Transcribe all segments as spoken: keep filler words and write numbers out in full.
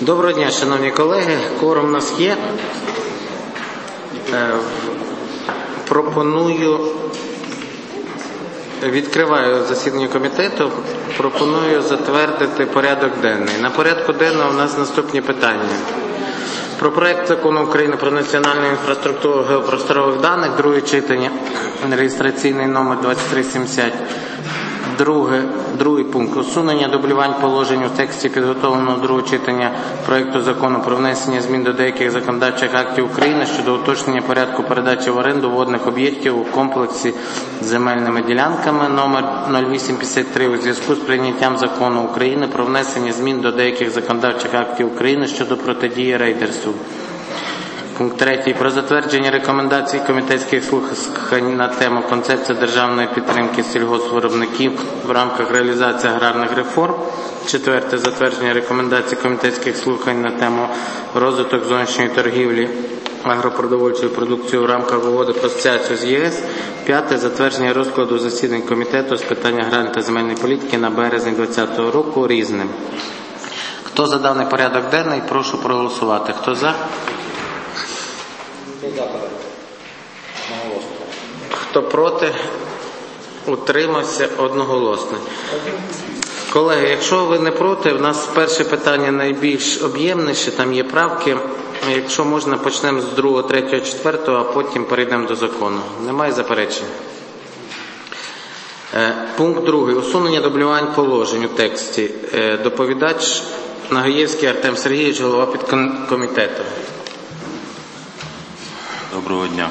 Доброго дня, шановні колеги. Кворум у нас є. Пропоную, відкриваю засідання комітету, пропоную затвердити порядок денний. На порядку денного у нас наступні питання. Про проект закону України про національну інфраструктуру геопросторових даних, друге читання, реєстраційний номер двадцять три сімдесят. Друге, другий пункт. Усунення дублювань положень у тексті підготовленого другого читання проекту закону про внесення змін до деяких законодавчих актів України щодо уточнення порядку передачі в оренду водних об'єктів у комплексі з земельними ділянками номер нуль вісім п'ятдесят три у зв'язку з прийняттям закону України про внесення змін до деяких законодавчих актів України щодо протидії рейдерству. Пункт третій. Про затвердження рекомендацій комітетських слухань на тему «Концепція державної підтримки сільгоспвиробників в рамках реалізації аграрних реформ». Четверте. Затвердження рекомендацій комітетських слухань на тему «Розвиток зовнішньої торгівлі агропродовольчою продукцією в рамках угоди про асоціацію з ЄС». П'яте. Затвердження розкладу засідань комітету з питань аграрної та земельної політики на березень двадцятого року різним. Хто за даний порядок денний, прошу проголосувати. Хто за? Хто проти? Утримався одноголосно. Колеги, якщо ви не проти, у нас перше питання найбільш об'ємніше, там є правки. Якщо можна, почнемо з другого, третього, четвертого, а потім перейдемо до закону. Немає заперечень? Пункт другий. Усунення дублювань положень у тексті. Доповідач Нагаєвський Артем Сергійович, голова підкомітету. Доброго дня.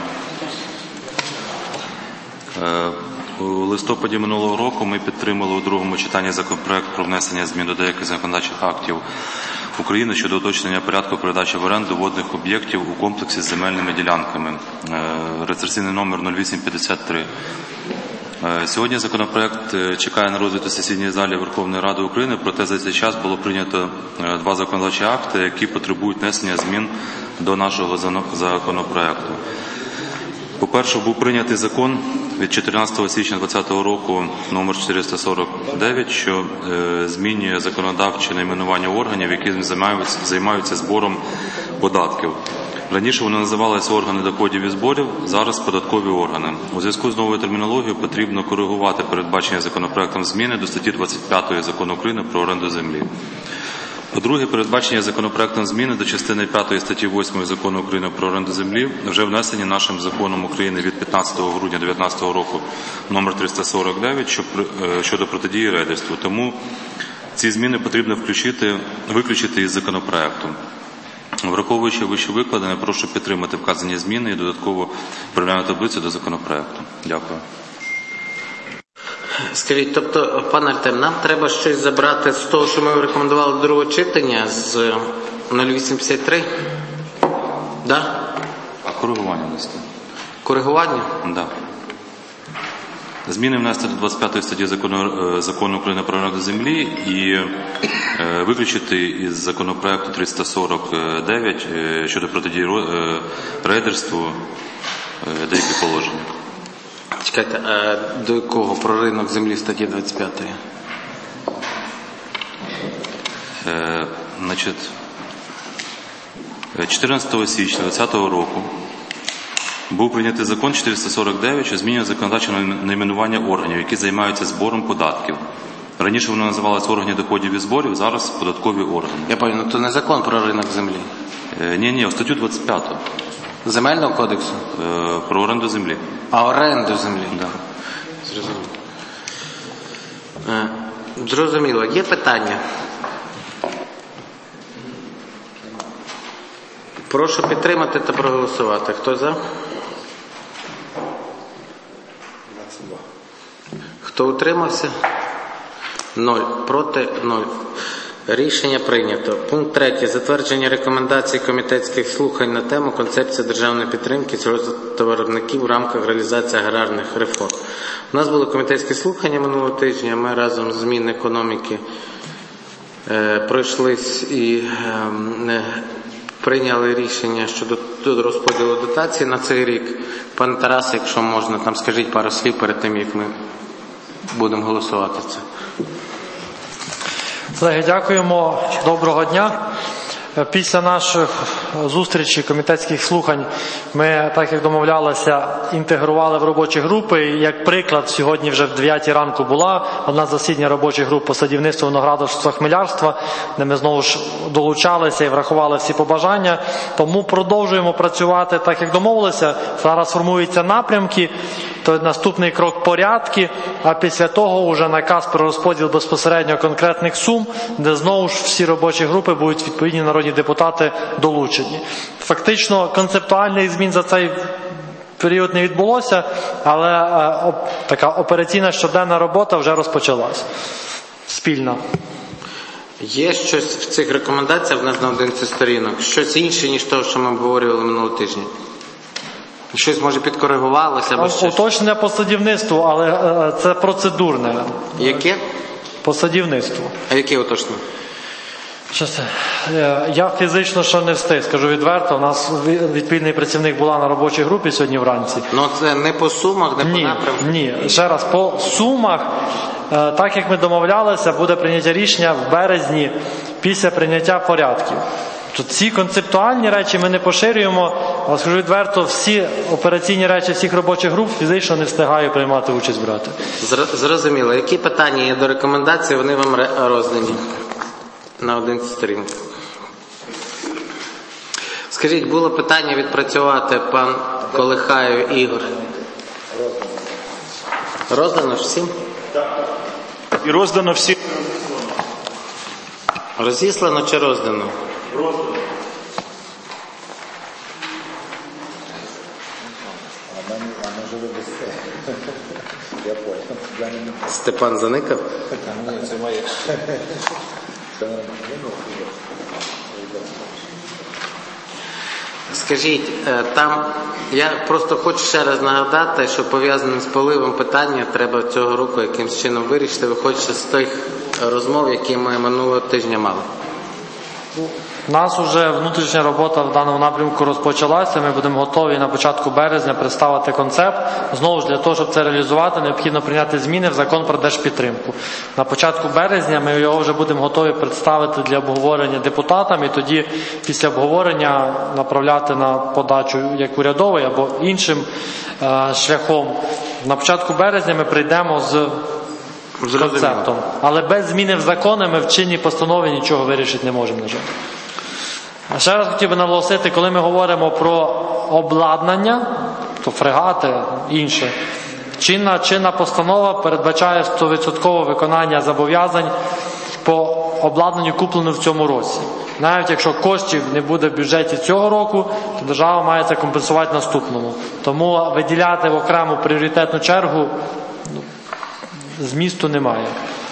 У листопаді минулого року ми підтримали у другому читанні законопроект про внесення змін до деяких законодавчих актів України щодо уточнення порядку передачі в оренду водних об'єктів у комплексі з земельними ділянками. Реєстраційний номер нуль вісім п'ятдесят три. Сьогодні законопроект чекає на розгляд у сесійній залі Верховної Ради України, проте за цей час було прийнято два законодавчі акти, які потребують внесення змін до нашого законопроекту. По-перше, був прийнятий закон від чотирнадцятого січня двадцятого року номер чотириста сорок дев'ять, що е, змінює законодавче найменування органів, які займаються, займаються збором податків. Раніше вони називалися органи доходів і зборів, зараз податкові органи. У зв'язку з новою термінологією потрібно коригувати передбачені законопроектом зміни до статті двадцять п'ятої Закону України про оренду землі. По-друге, передбачені законопроектом зміни до частини п'ятої статті восьмої Закону України про оренду землі вже внесені нашим законом України від п'ятнадцятого грудня дві тисячі дев'ятнадцятого року номер триста сорок дев'ять щодо протидії рейдерству. Тому ці зміни потрібно включити, виключити із законопроекту. Враховуючи вище викладене, прошу підтримати вказані зміни і додатково порівняльну таблицю до законопроекту. Дякую. Скажіть, тобто, пане Артем, нам треба щось забрати з того, що ми рекомендували до другого читання, з нуль вісім п'ятдесят три? Да? А коригування внести? Коригування? Да. Зміни внести до двадцять п'ятої статті закону, закону України про оренду землі і е, виключити із законопроекту триста сорок дев'ять е, щодо протидії е, рейдерству е, деякі положення. Чекайте, а до якого про ринок землі статті двадцять п'ятої? Е, значить, чотирнадцятого січня двадцятого року був прийнятий закон чотириста сорок дев'ять, що змінює законодавче найменування органів, які займаються збором податків. Раніше воно називалося органи доходів і зборів, зараз податкові органи. Я пам'ятаю, ну то не закон про ринок землі? Е, ні, ні, статтю двадцять п'яту. Земельного кодексу? Е, про оренду землі. А оренду землі? Да. Зрозуміло. Е, зрозуміло. Є питання? Прошу підтримати та проголосувати. Хто за? Хто утримався? Ноль. Проти? Ноль. Рішення прийнято. Пункт третій. Затвердження рекомендацій комітетських слухань на тему «Концепція державної підтримки сільгосптоваровиробників в рамках реалізації аграрних реформ». У нас були комітетські слухання минулого тижня. Ми разом з Мінекономіки е, пройшлись і е, прийняли рішення щодо розподілу дотацій на цей рік. Пане Тарасе, якщо можна, там скажіть пару слів перед тим, як ми будемо голосувати це. Колеги, дякуємо. Доброго дня. Після наших зустрічей, комітетських слухань, ми, так як домовлялися, інтегрували в робочі групи. Як приклад, сьогодні вже в дев'ятій ранку була одна засідання робочих груп по садівництву, виноградарства, хмелярства, де ми знову ж долучалися і врахували всі побажання. Тому продовжуємо працювати так, як домовилися. Зараз формуються напрямки, то наступний крок порядки, а після того вже наказ про розподіл безпосередньо конкретних сум, де знову ж всі робочі групи будуть відповідні народні депутати долучені. Фактично концептуальних змін за цей період не відбулося, але е, оп, така операційна щоденна робота вже розпочалась. Спільна. Є щось в цих рекомендаціях в нас на одинадцять сторінок? Щось інше, ніж те, що ми обговорювали минулого тижня? Щось, може, підкоригувалося? Або щось? Уточнення по садівництву, але е, це процедурне. Яке? По садівництву. А яке уточнення? Щось, я фізично ще не встиг, скажу відверто. У нас відповідний працівник була на робочій групі сьогодні вранці. Ну це не по сумах, не ні, по напрямку? Ні, ще раз, по сумах, так як ми домовлялися, буде прийняття рішення в березні після прийняття порядків. Тут ці концептуальні речі ми не поширюємо, але скажу відверто, всі операційні речі всіх робочих груп фізично не встигаю приймати участь брати. Зрозуміло. Які питання є до рекомендацій, вони вам роздані на одинадцять сторінок. Скажіть, було питання відпрацювати пан Колихаєв Ігор? Роздано ж всім? Так. І роздано всім. Розіслано чи роздано? Роздано. Степан заникав? Це моє. Скажіть, там, я просто хочу ще раз нагадати, що пов'язане з поливом питання треба цього року якимось чином вирішити, виходячи з тих розмов, які ми минулого тижня мали. У нас вже внутрішня робота в даному напрямку розпочалася. Ми будемо готові на початку березня представити концепт. Знову ж для того, щоб це реалізувати, необхідно прийняти зміни в закон про держпідтримку. На початку березня ми його вже будемо готові представити для обговорення депутатам і тоді після обговорення направляти на подачу як урядовий або іншим е- шляхом. На початку березня ми прийдемо з концептом. Але без зміни в закони ми в чинній постанові нічого вирішити не можемо, на жаль. Ще раз хотів би наголосити, коли ми говоримо про обладнання, то фрегати, інше, чинна, чинна постанова передбачає сто відсотків виконання зобов'язань по обладнанню, купленому в цьому році. Навіть якщо коштів не буде в бюджеті цього року, то держава має це компенсувати наступному. Тому виділяти в окрему пріоритетну чергу ну, змісту немає.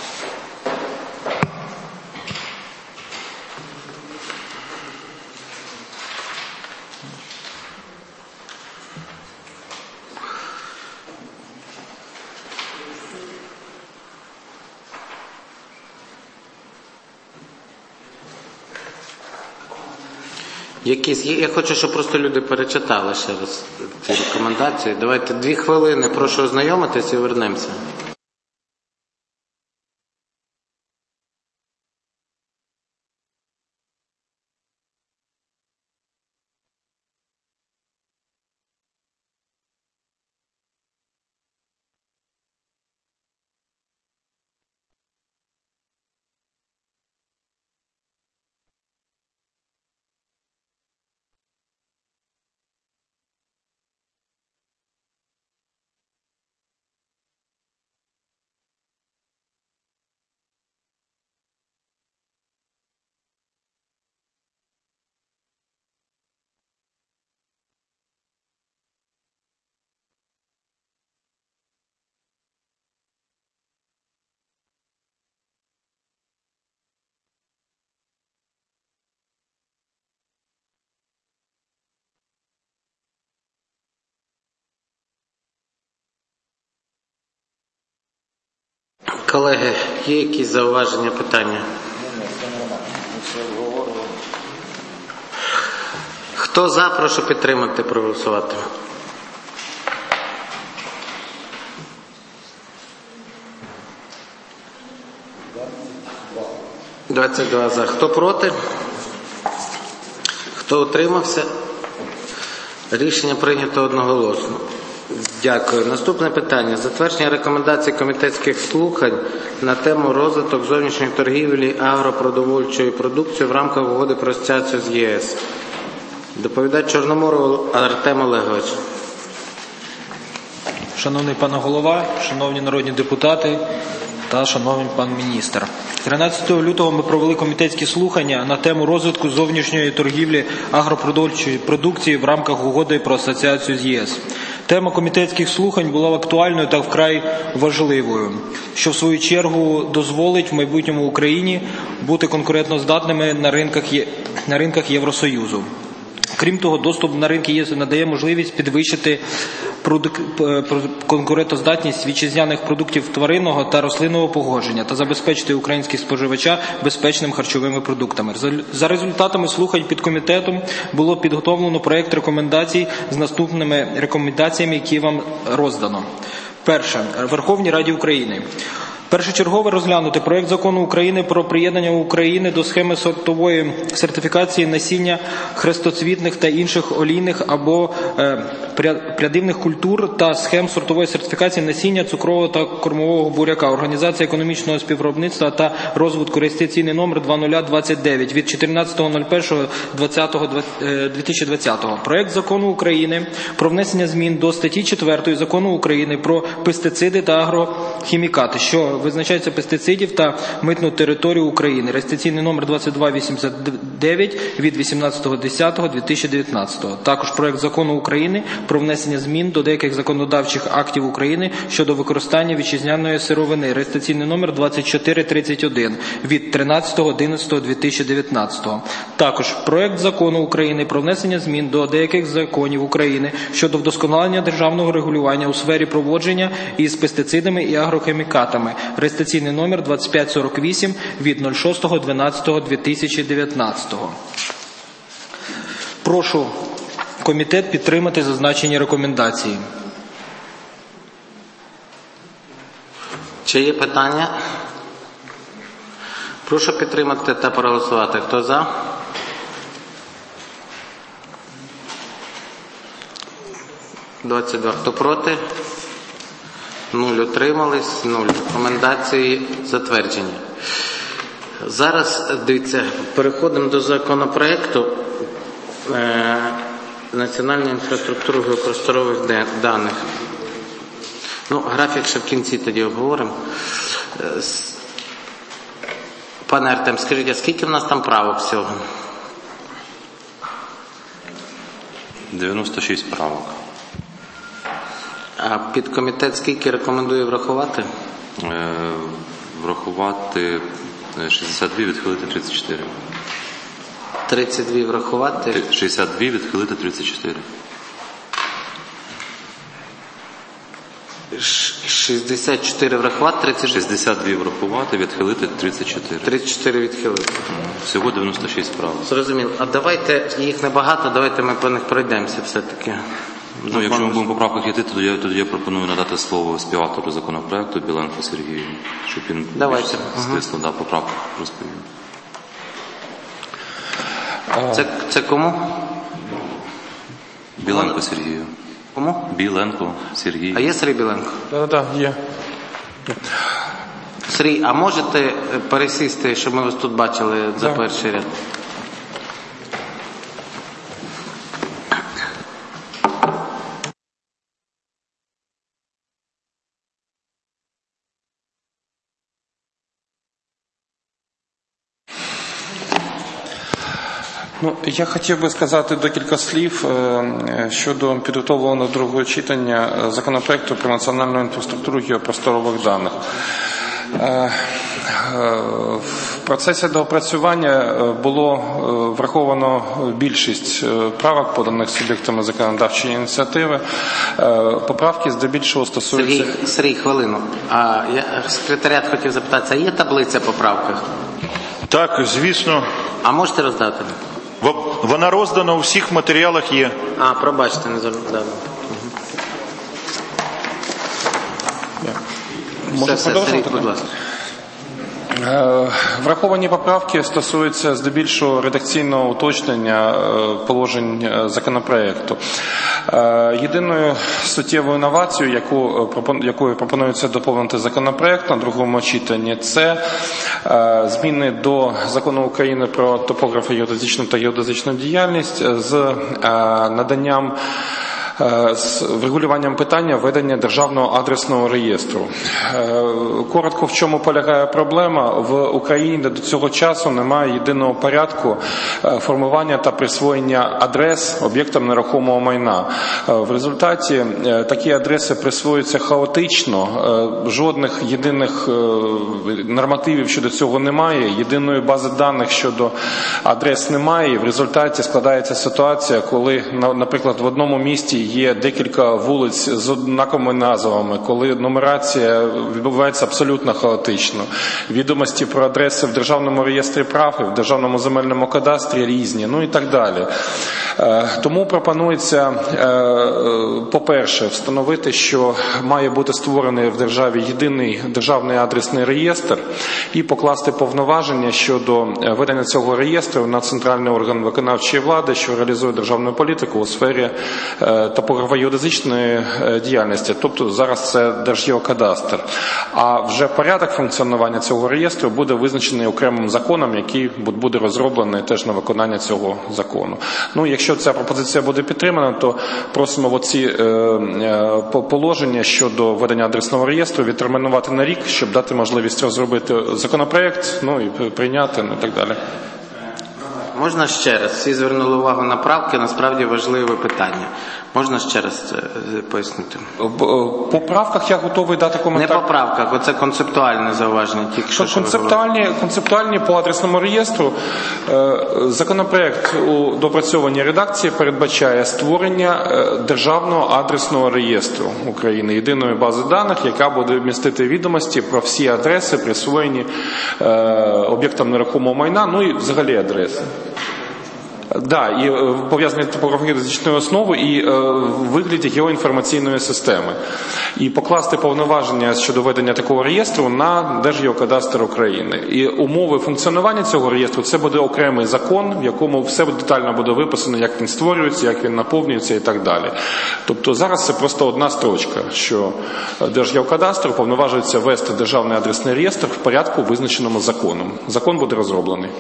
Якісь, я хочу, щоб просто люди перечитали ще раз ці рекомендації. Давайте дві хвилини, прошу ознайомитись і вернемося. Колеги, є якісь зауваження, питання? Хто за, прошу підтримати, проголосувати. двадцять два за. Хто проти? Хто утримався? Рішення прийнято одноголосно. Дякую. Наступне питання. Затвердження рекомендацій комітетських слухань на тему розвиток зовнішньої торгівлі агропродовольчої продукції в рамках угоди про асоціацію з ЄС. Доповідач Чорноморов Артем Олегович. Шановний пане голова, шановні народні депутати та шановний пан міністр. тринадцятого лютого ми провели комітетські слухання на тему розвитку зовнішньої торгівлі агропродовольчої продукції в рамках угоди про асоціацію з ЄС. Тема комітетських слухань була актуальною та вкрай важливою, що в свою чергу дозволить в майбутньому Україні бути конкурентоздатними на ринках, на ринках Євросоюзу. Крім того, доступ на ринки ЄС надає можливість підвищити конкурентоздатність вітчизняних продуктів тваринного та рослинного походження та забезпечити українських споживача безпечними харчовими продуктами. За результатами слухань під комітетом було підготовлено проект рекомендацій з наступними рекомендаціями, які вам роздано. Перше. Верховній Раді України. Першочергово розглянути проект закону України про приєднання України до схеми сортової сертифікації насіння хрестоцвітних та інших олійних або е, прядивних культур та схем сортової сертифікації насіння цукрового та кормового буряка. Організація економічного співробітництва та розвитку, реєстраційний номер двадцять двадцять дев'ять від чотирнадцятого першого дві тисячі двадцятого. Проект закону України про внесення змін до статті четвертої закону України про пестициди та агрохімікати, що визначається пестицидів та митну територію України. Реєстраційний номер двадцять два вісімдесят дев'ять від вісімнадцятого дві тисячі дев'ятнадцятого. Також проект закону України про внесення змін до деяких законодавчих актів України щодо використання вітчизняної сировини. Реєстраційний номер двадцять чотири тридцять один від тринадцятого одинадцятого дві тисячі дев'ятнадцятого. Також проект закону України про внесення змін до деяких законів України щодо вдосконалення державного регулювання у сфері проводження із пестицидами і агрохімікатами. Реєстраційний номер двадцять п'ять сорок вісім від шостого дванадцятого дві тисячі дев'ятнадцятого. Прошу комітет підтримати зазначені рекомендації. Чи є питання? Прошу підтримати та проголосувати. Хто за? двадцять два. Хто проти? Нуль утримались, нуль. Рекомендації затверджені. Зараз, дивіться, переходимо до законопроекту е, національної інфраструктури геопросторових даних. Ну, графік ще в кінці тоді обговоримо. Е, пане Артем, скажіть, а скільки в нас там правок всього? дев'яносто шість правок. А підкомітет скільки рекомендує врахувати? Е, врахувати шістдесят два, відхилити тридцять чотири. тридцять два врахувати? шістдесят два, відхилити тридцять чотири. шістдесят чотири врахувати, тридцять шістдесят два врахувати, відхилити тридцять чотири. тридцять чотири відхилити. Всього дев'яносто шість правок. Зрозуміло. А давайте, їх небагато, давайте ми по них пройдемося все-таки. Ну, якщо ми будемо по правках йти, то я, тоді я пропоную надати слово співавтору законопроекту Біленку Сергію, щоб він Давайте. стисло да, по правках розповів. Це, це кому? Біленко Сергію. Кому? Біленко Сергій. А є Сергій Біленко? Так, так, є. Сергій, а можете пересісти, щоб ми вас тут бачили за перший ряд? Ну, я хотів би сказати декілька слів щодо підготовленого до другого читання законопроекту про національну інфраструктуру геопросторових даних. В процесі доопрацювання було враховано більшість правок, поданих суб'єктами законодавчої ініціативи. Поправки здебільшого стосуються... Сергій, Сергій, хвилину. А я, секретаріат хотів запитатися, а є таблиця по правках? Так, звісно. А можете роздати? Вона роздана у всіх матеріалах є. А, пробачте, не зробили. Можна все, все, Сергій, будь ласка. Враховані поправки стосуються здебільшого редакційного уточнення положень законопроекту. Єдиною суттєвою новацією, яку, якою пропонується доповнити законопроект на другому читанні, це зміни до Закону України про топографію геодезичну та геодезичну діяльність з наданням з врегулюванням питання ведення державного адресного реєстру. Коротко, в чому полягає проблема? В Україні до цього часу немає єдиного порядку формування та присвоєння адрес об'єктам нерухомого майна. В результаті такі адреси присвоюються хаотично, жодних єдиних нормативів щодо цього немає, єдиної бази даних щодо адрес немає, і в результаті складається ситуація, коли, наприклад, в одному місті є декілька вулиць з однаковими назвами, коли нумерація відбувається абсолютно хаотично. Відомості про адреси в Державному реєстрі прав і в Державному земельному кадастрі різні, ну і так далі. Тому пропонується, по-перше, встановити, що має бути створений в державі єдиний державний адресний реєстр і покласти повноваження щодо ведення цього реєстру на центральний орган виконавчої влади, що реалізує державну політику у сфері топографо-геодезичної діяльності, тобто зараз це Держгеокадастр. А вже порядок функціонування цього реєстру буде визначений окремим законом, який буде розроблений теж на виконання цього закону. Ну, якщо ця пропозиція буде підтримана, то просимо оці е, е, положення щодо ведення адресного реєстру відтермінувати на рік, щоб дати можливість розробити законопроект, ну і прийняти, ну і так далі. Можна ще раз? Всі звернули увагу на правки, насправді важливе питання. Можна ще раз це пояснити? По правках я готовий дати коментар. Не по правках, оце концептуальне зауваження. Тільки що, концептуальні, концептуальні по адресному реєстру. Законопроект у доопрацьованій редакції передбачає створення державного адресного реєстру України, єдиної бази даних, яка буде містити відомості про всі адреси, присвоєні об'єктам нерухомого майна, ну і взагалі адреси. Да, і пов'язані з топографо-геодезичною основою і е, в вигляді геоінформаційної системи. І покласти повноваження щодо ведення такого реєстру на Держгеокадастр України. І умови функціонування цього реєстру – це буде окремий закон, в якому все детально буде виписано, як він створюється, як він наповнюється і так далі. Тобто зараз це просто одна строчка, що Держгеокадастр повноважується вести державний адресний реєстр в порядку, визначеному законом. Закон буде розроблений.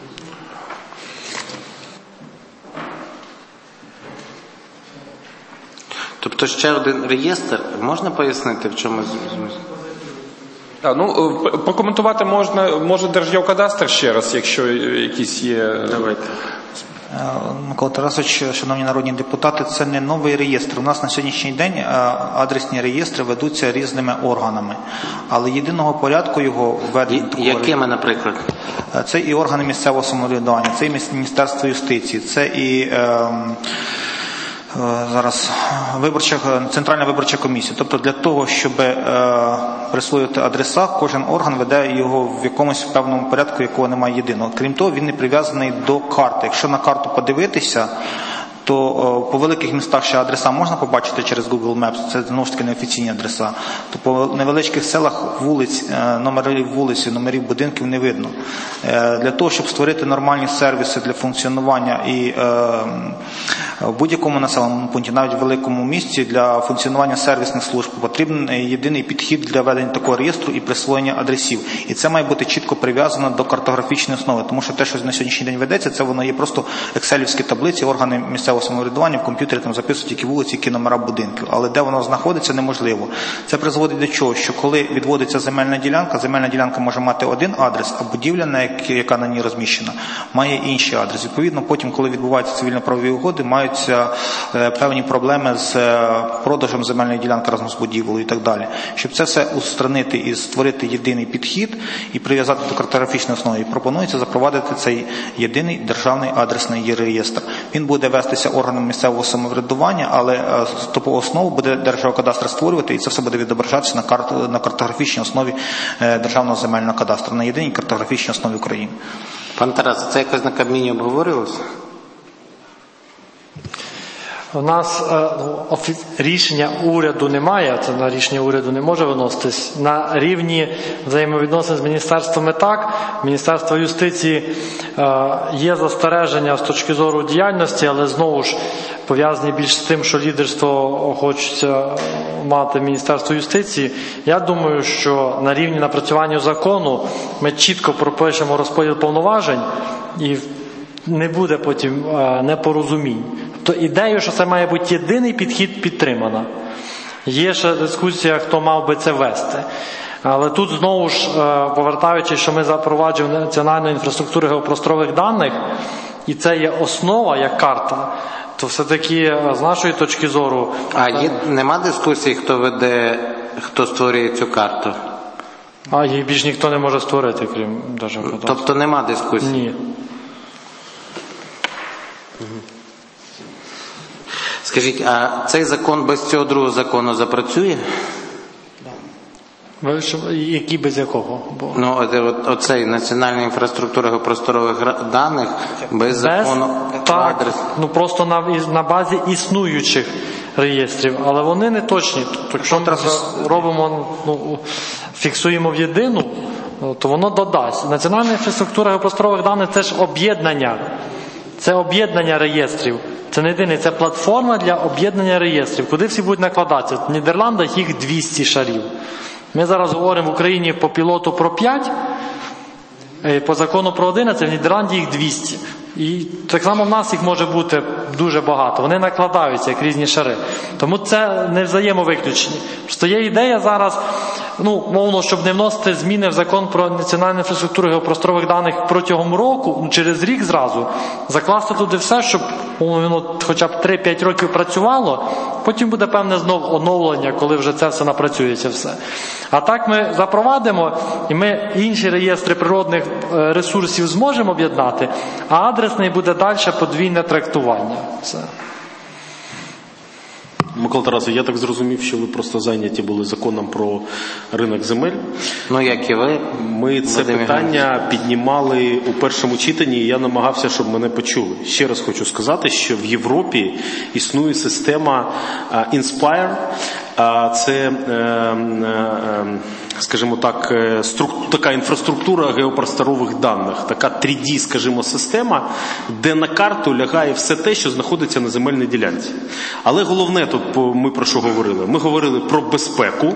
Тобто ще один реєстр, можна пояснити, в чому зміст? А, ну, прокоментувати можна, може Держгеокадастр ще раз, якщо якісь є. Давайте. Микола Тарасович, шановні народні депутати, це не новий реєстр. У нас на сьогоднішній день адресні реєстри ведуться різними органами, але єдиного порядку його введення... Якими, наприклад? Це і органи місцевого самоврядування, це і Міністерство юстиції, це і... Е, зараз виборча, Центральна виборча комісія. Тобто для того, щоб е, присвоювати адреса, кожен орган веде його в якомусь певному порядку, якого немає єдиного. Крім того, він не прив'язаний до карти. Якщо на карту подивитися, то о, по великих містах ще адреса можна побачити через Google Maps, це знову ж таки неофіційні адреса. То по невеличких селах вулиць, номерів вулиць, номерів будинків не видно. Е, для того, щоб створити нормальні сервіси для функціонування і е, в будь-якому населеному пункті, навіть в великому місті, для функціонування сервісних служб потрібен єдиний підхід для ведення такого реєстру і присвоєння адресів. І це має бути чітко прив'язано до картографічної основи, тому що те, що на сьогоднішній день ведеться, це воно є просто екселівські таблиці, органи місцевого самоврядування, в комп'ютері там записують які вулиці, які номера будинків. Але де воно знаходиться, неможливо. Це призводить до чого? Що коли відводиться земельна ділянка, земельна ділянка може мати один адрес, а будівля, яка на ній розміщена, має інший адрес. Відповідно, потім, коли відбуваються цивільно-правові угоди, мають певні проблеми з продажем земельної ділянки разом з будівлею і так далі. Щоб це все устранити і створити єдиний підхід і прив'язати до картографічної основи, пропонується запровадити цей єдиний державний адресний реєстр. Він буде вестися органом місцевого самоврядування, але топу основу буде Держгеокадастр створювати, і це все буде відображатися на, карт, на картографічній основі Державного земельного кадастру, на єдиній картографічній основі України. Пан Тарас, це якось на Кабміні обговорювалося? У нас е, офі... рішення уряду немає, це на рішення уряду не може виноситись. На рівні взаємовідносин з міністерствами так, Міністерство юстиції е, є застереження з точки зору діяльності, але знову ж пов'язані більш з тим, що лідерство хочеться мати Міністерство юстиції. Я думаю, що на рівні напрацювання закону ми чітко пропишемо розподіл повноважень і не буде потім е, непорозумінь. То ідею, що це має бути єдиний підхід, підтримана. Є ще дискусія, хто мав би це вести. Але тут знову ж, повертаючись, що ми запроваджуємо національну інфраструктуру геопросторових даних, і це є основа, як карта, то все-таки з нашої точки зору... А є, нема дискусії, хто веде, хто створює цю карту? А її більш ніхто не може створити, крім Держгеокадастру. Тобто нема дискусії? Ні. Скажіть, а цей закон без цього другого закону запрацює? Ви що, який без якого? Бо... Ну, от, от, оцей національна інфраструктура геопросторових даних без, без закону так, адрес. ну просто на, на базі існуючих реєстрів, але вони не точні. Тобто, якщо ми робимо, ну, фіксуємо в єдину, то воно додасть. Національна інфраструктура геопросторових даних – це ж об'єднання. Це об'єднання реєстрів. Це не єдине, це платформа для об'єднання реєстрів, куди всі будуть накладатися. В Нідерландах їх двісті шарів. Ми зараз говоримо в Україні по пілоту про п'ять, по закону про одинадцять, в Нідерланді їх двісті. І так само в нас їх може бути дуже багато. Вони накладаються, як різні шари. Тому це не взаємовиключені. Просто є ідея зараз, ну, мовно, щоб не вносити зміни в закон про національну інфраструктуру геопросторових даних протягом року, ну, через рік зразу, закласти туди все, щоб воно хоча б три-п'ять років працювало, потім буде певне знов оновлення, коли вже це все напрацюється все. А так ми запровадимо, і ми інші реєстри природних ресурсів зможемо об'єднати, а адресний буде далі подвійне трактування. Все. Микола Тарасович, я так зрозумів, що ви просто зайняті були законом про ринок земель. Ну, як і ви. Ми це питання піднімали у першому читанні, і я намагався, щоб мене почули. Ще раз хочу сказати, що в Європі існує система Inspire. Це, скажімо так, така інфраструктура геопросторових даних, така три ді, скажімо, система, де на карту лягає все те, що знаходиться на земельній ділянці. Але головне тут ми про що говорили? Ми говорили про безпеку.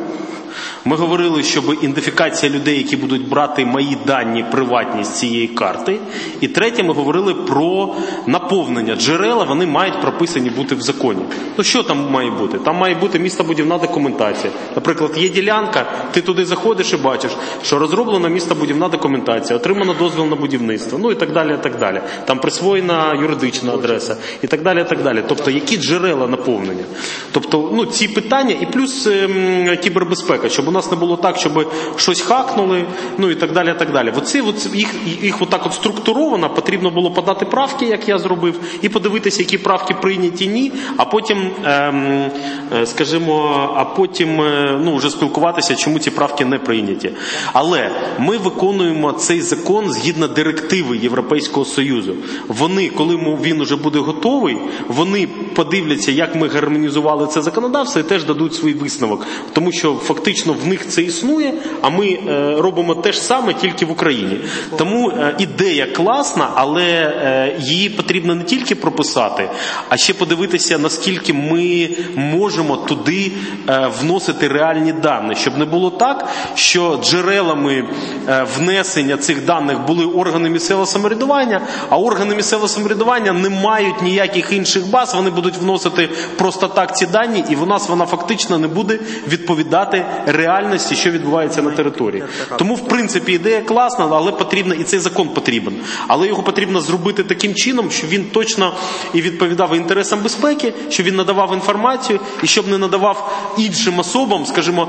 Ми говорили, щоб ідентифікація людей, які будуть брати мої дані приватні з цієї карти. І третє, ми говорили про наповнення. Джерела, вони мають прописані бути в законі. Ну що там має бути? Там має бути містобудівна документація. Наприклад, є ділянка, ти туди заходиш і бачиш, що розроблена містобудівна документація, отримано дозвіл на будівництво, ну і так далі, і так далі. Там присвоєна юридична адреса і так далі, і так далі. Тобто, які джерела наповнення? Тобто, ну, ці питання і плюс ем, кібербезпека, щоб у нас не було так, щоб щось хакнули, ну і так далі, і так далі. Оці, оці, їх, їх отак от структуровано, потрібно було подати правки, як я зробив, і подивитися, які правки прийняті, ні, а потім, ем, скажімо, а потім, ну, вже спілкуватися, чому ці правки не прийняті. Але ми виконуємо цей закон згідно директиви Європейського Союзу. Вони, коли він вже буде готовий, вони подивляться, як ми гармонізували це законодавство, і теж дадуть свій висновок. Тому що фактично в них це існує, а ми е, робимо те ж саме, тільки в Україні. Тому е, ідея класна, але е, її потрібно не тільки прописати, а ще подивитися, наскільки ми можемо туди е, вносити реальні дані. Щоб не було так, що джерелами е, внесення цих даних були органи місцевого самоврядування, а органи місцевого самоврядування не мають ніяких інших баз, вони будуть вносити просто так ці дані, і в нас вона фактично не буде відповідати реальності, що відбувається на території. Тому, в принципі, ідея класна, але потрібна, і цей закон потрібен. Але його потрібно зробити таким чином, щоб він точно і відповідав інтересам безпеки, щоб він надавав інформацію, і щоб не надавав іншим особам, скажімо,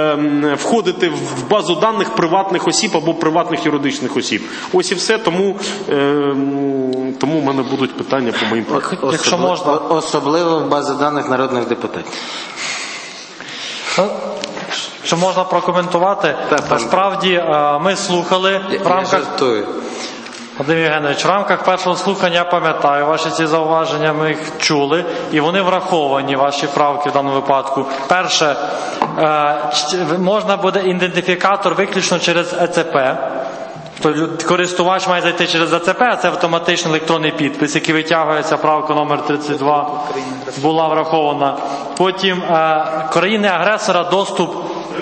входити в базу даних приватних осіб або приватних юридичних осіб. Ось і все, тому, тому в мене будуть питання по моїм практикам. Якщо можна. Особливо в базі даних народних депутатів. Що можна прокоментувати, насправді ми слухали в рамках, Вадим Євгенович, в рамках першого слухання я пам'ятаю ваші ці зауваження, ми їх чули, і вони враховані, ваші правки в даному випадку. Перше, можна буде ідентифікатор виключно через е це пе. Тобто користувач має зайти через е це пе, а це автоматичний електронний підпис, який витягується, правка номер тридцять два була врахована. Потім країни-агресора доступ.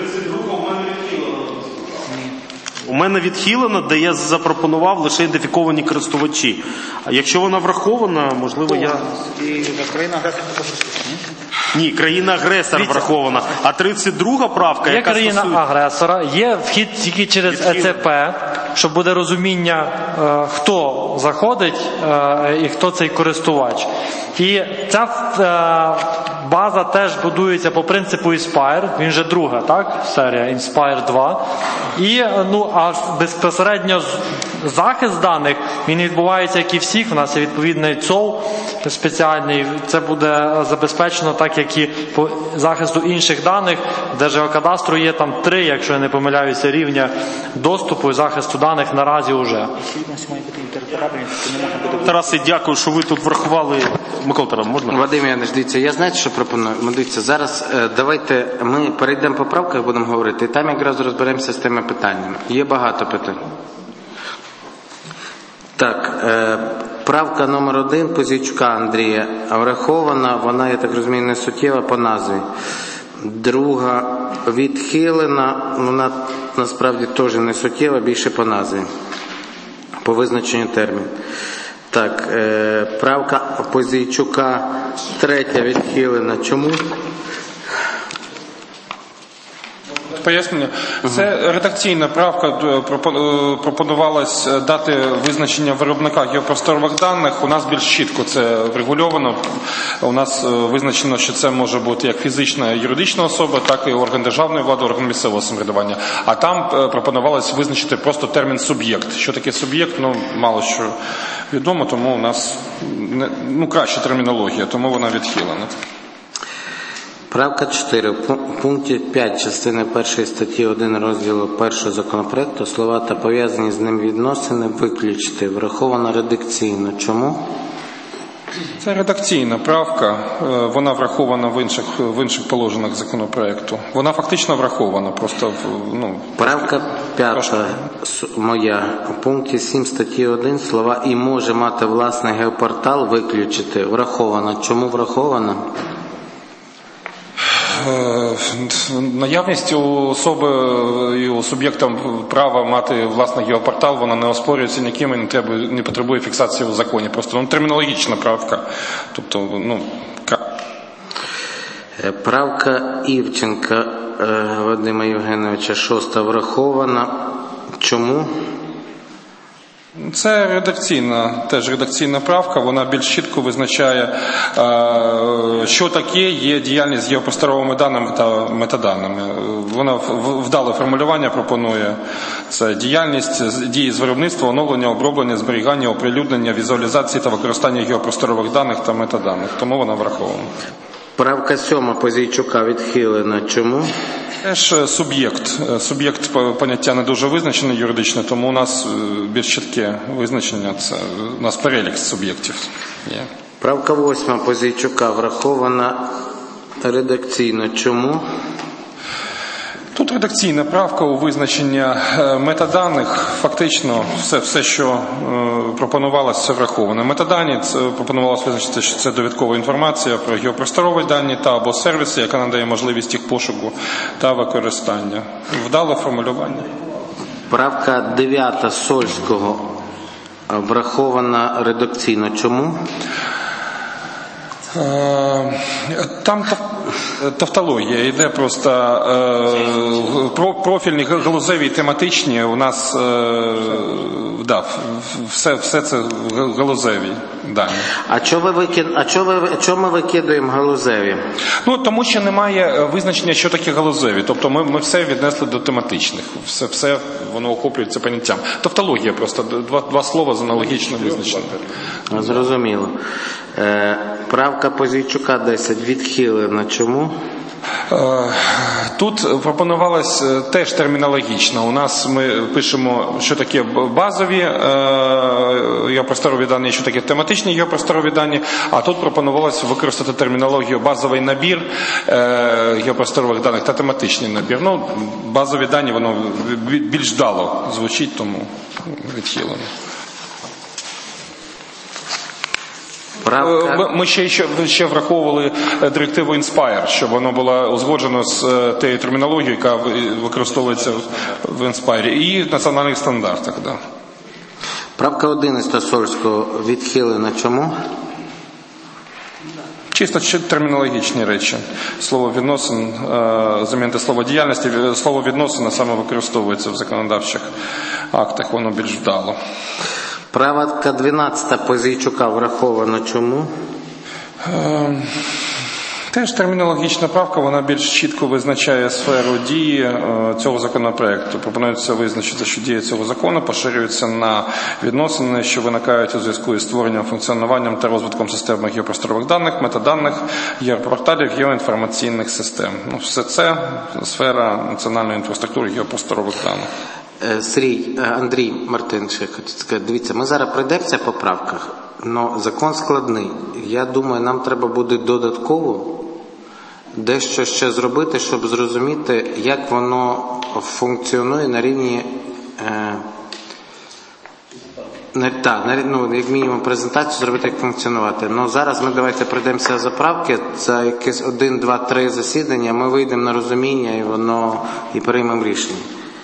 У мене відхилено, де я запропонував лише ідентифіковані користувачі. А якщо вона врахована, можливо, я... Країна-агресор також Ні, країна-агресор врахована. А тридцять друга правка, є яка стосується... Є країна-агресора, є вхід тільки через е це пе, щоб буде розуміння, е, хто заходить е, і хто цей користувач. І ця е, база теж будується по принципу Inspire, він же друга, так, серія Inspire два. І, ну, а безпосередньо захист даних, він відбувається, як і всіх, у нас є відповідний цол спеціальний, це буде забезпечено так, як і по захисту інших даних, Держгеокадастру є там три, якщо я не помиляюся, рівня доступу і захисту даних наразі вже. Тарасе, дякую, що ви тут врахували. Микола Тарас, можна? Вадим Іванович, дивіться, я знаєте, що пропоную? Дивіться, зараз е, давайте ми перейдемо по правках, будемо говорити, і там якраз розберемося з тими питаннями. Є багато питань. Так, е, правка номер один Пузійчука Андрія врахована, вона, я так розумію, не суттєва по назві. Друга відхилена, вона насправді теж не суттєва, більше по назві, по визначенню термін. Так, е, правка Пузійчука третя відхилена. Чому? Пояснення. Це редакційна правка, пропонувалось дати визначення виробника геопросторових даних. У нас більш чітко це врегульовано. У нас визначено, що це може бути як фізична і юридична особа, так і орган державної влади, орган місцевого самоврядування. А там пропонувалось визначити просто термін суб'єкт. Що таке суб'єкт? Ну, мало що відомо, тому у нас ну, краща термінологія, тому вона відхилена. Правка чотири. В пункті п'ять частини першої статті один розділу першого законопроекту слова та пов'язані з ним відносини виключити. Врахована редакційно. Чому? Це редакційна правка. Вона врахована в інших, в інших положеннях законопроекту. Вона фактично врахована. Просто, ну, правка п'ята моя. У пункті сім статті один слова «і може мати власний геопортал» виключити. Врахована. Чому врахована? Наявність у особи і у суб'єкта права мати власний геопортал, вона не оспорюється ніким і не, треба, не потребує фіксації у законі. Просто ну, термінологічна правка. Тобто, ну... Правка Івченка Вадима Євгеновича шоста врахована. Чому? Це редакційна, теж редакційна правка, вона більш чітко визначає, що таке є діяльність з геопросторовими даними та метаданими. Вона вдале формулювання пропонує. Це діяльність дії з виробництва, оновлення, оброблення, зберігання, оприлюднення, візуалізації та використання геопросторових даних та метаданих. Тому вона врахована. Правка сьома Пузійчука відхилена. Чому? Теж суб'єкт. Суб'єкт поняття не дуже визначене юридично, тому у нас більш чітке визначення. Це у нас перелік суб'єктів є. Правка восьма Пузійчука врахована редакційно. Чому? Тут редакційна правка у визначення метаданих. Фактично все, все що е, пропонувалося, це враховано. Метадані це пропонувалося визначити, що це довідкова інформація про геопросторові дані та або сервіси, яка надає можливість їх пошуку та використання. Вдале формулювання. Правка дев'ята Сольського врахована редакційно. Чому? Там тавтологія йде просто профільні, галузеві, тематичні. У нас да, все, все це галузеві дані. А чого ви викид... а чого ви... чого ми викидуємо галузеві? Ну, тому що немає визначення, що таке галузеві. Тобто ми, ми все віднесли до тематичних. Все, все воно охоплюється поняттям. Тавтологія просто. Два, два слова з аналогічним визначенням. Зрозуміло. Е, правка Пузійчука десять відхилена. Чому? Тут пропонувалось теж термінологічно. У нас ми пишемо, що таке базові геопросторові дані, що таке тематичні геопросторові дані, а тут пропонувалось використати термінологію базовий набір геопросторових даних та тематичний набір. Ну, базові дані, воно більш вдало звучить, тому відхилено. Правка. Ми ще, ще, ще враховували директиву Inspire, щоб воно було узгоджено з тією термінологією, яка використовується в Inspire, і в національних стандартах. Да. Правка одинадцята Сольського відхилена. Чому? Чисто термінологічні речі. Слово відносин, замінити слово діяльності, слово відносина саме використовується в законодавчих актах, воно більш вдало. Правка дванадцята Позійчука врахована. Чому? Е, теж термінологічна правка, вона більш чітко визначає сферу дії е, цього законопроекту. Пропонується визначити, що дія цього закону поширюється на відносини, що виникають у зв'язку із створенням, функціонуванням та розвитком систем геопросторових даних, метаданих, геопорталів, геоінформаційних систем. Ну, все це сфера національної інфраструктури геопросторових даних. Сергій, Андрій Мартин, ще хочу сказати, дивіться, ми зараз пройдемося по правках, але закон складний. Я думаю, нам треба буде додатково дещо ще зробити, щоб зрозуміти, як воно функціонує на рівні, е, на, та, на, ну, як мінімум презентацію зробити, як функціонувати. Ну, зараз ми давайте пройдемося за правки, за якесь один, два, три засідання, ми вийдемо на розуміння і воно, і приймемо рішення.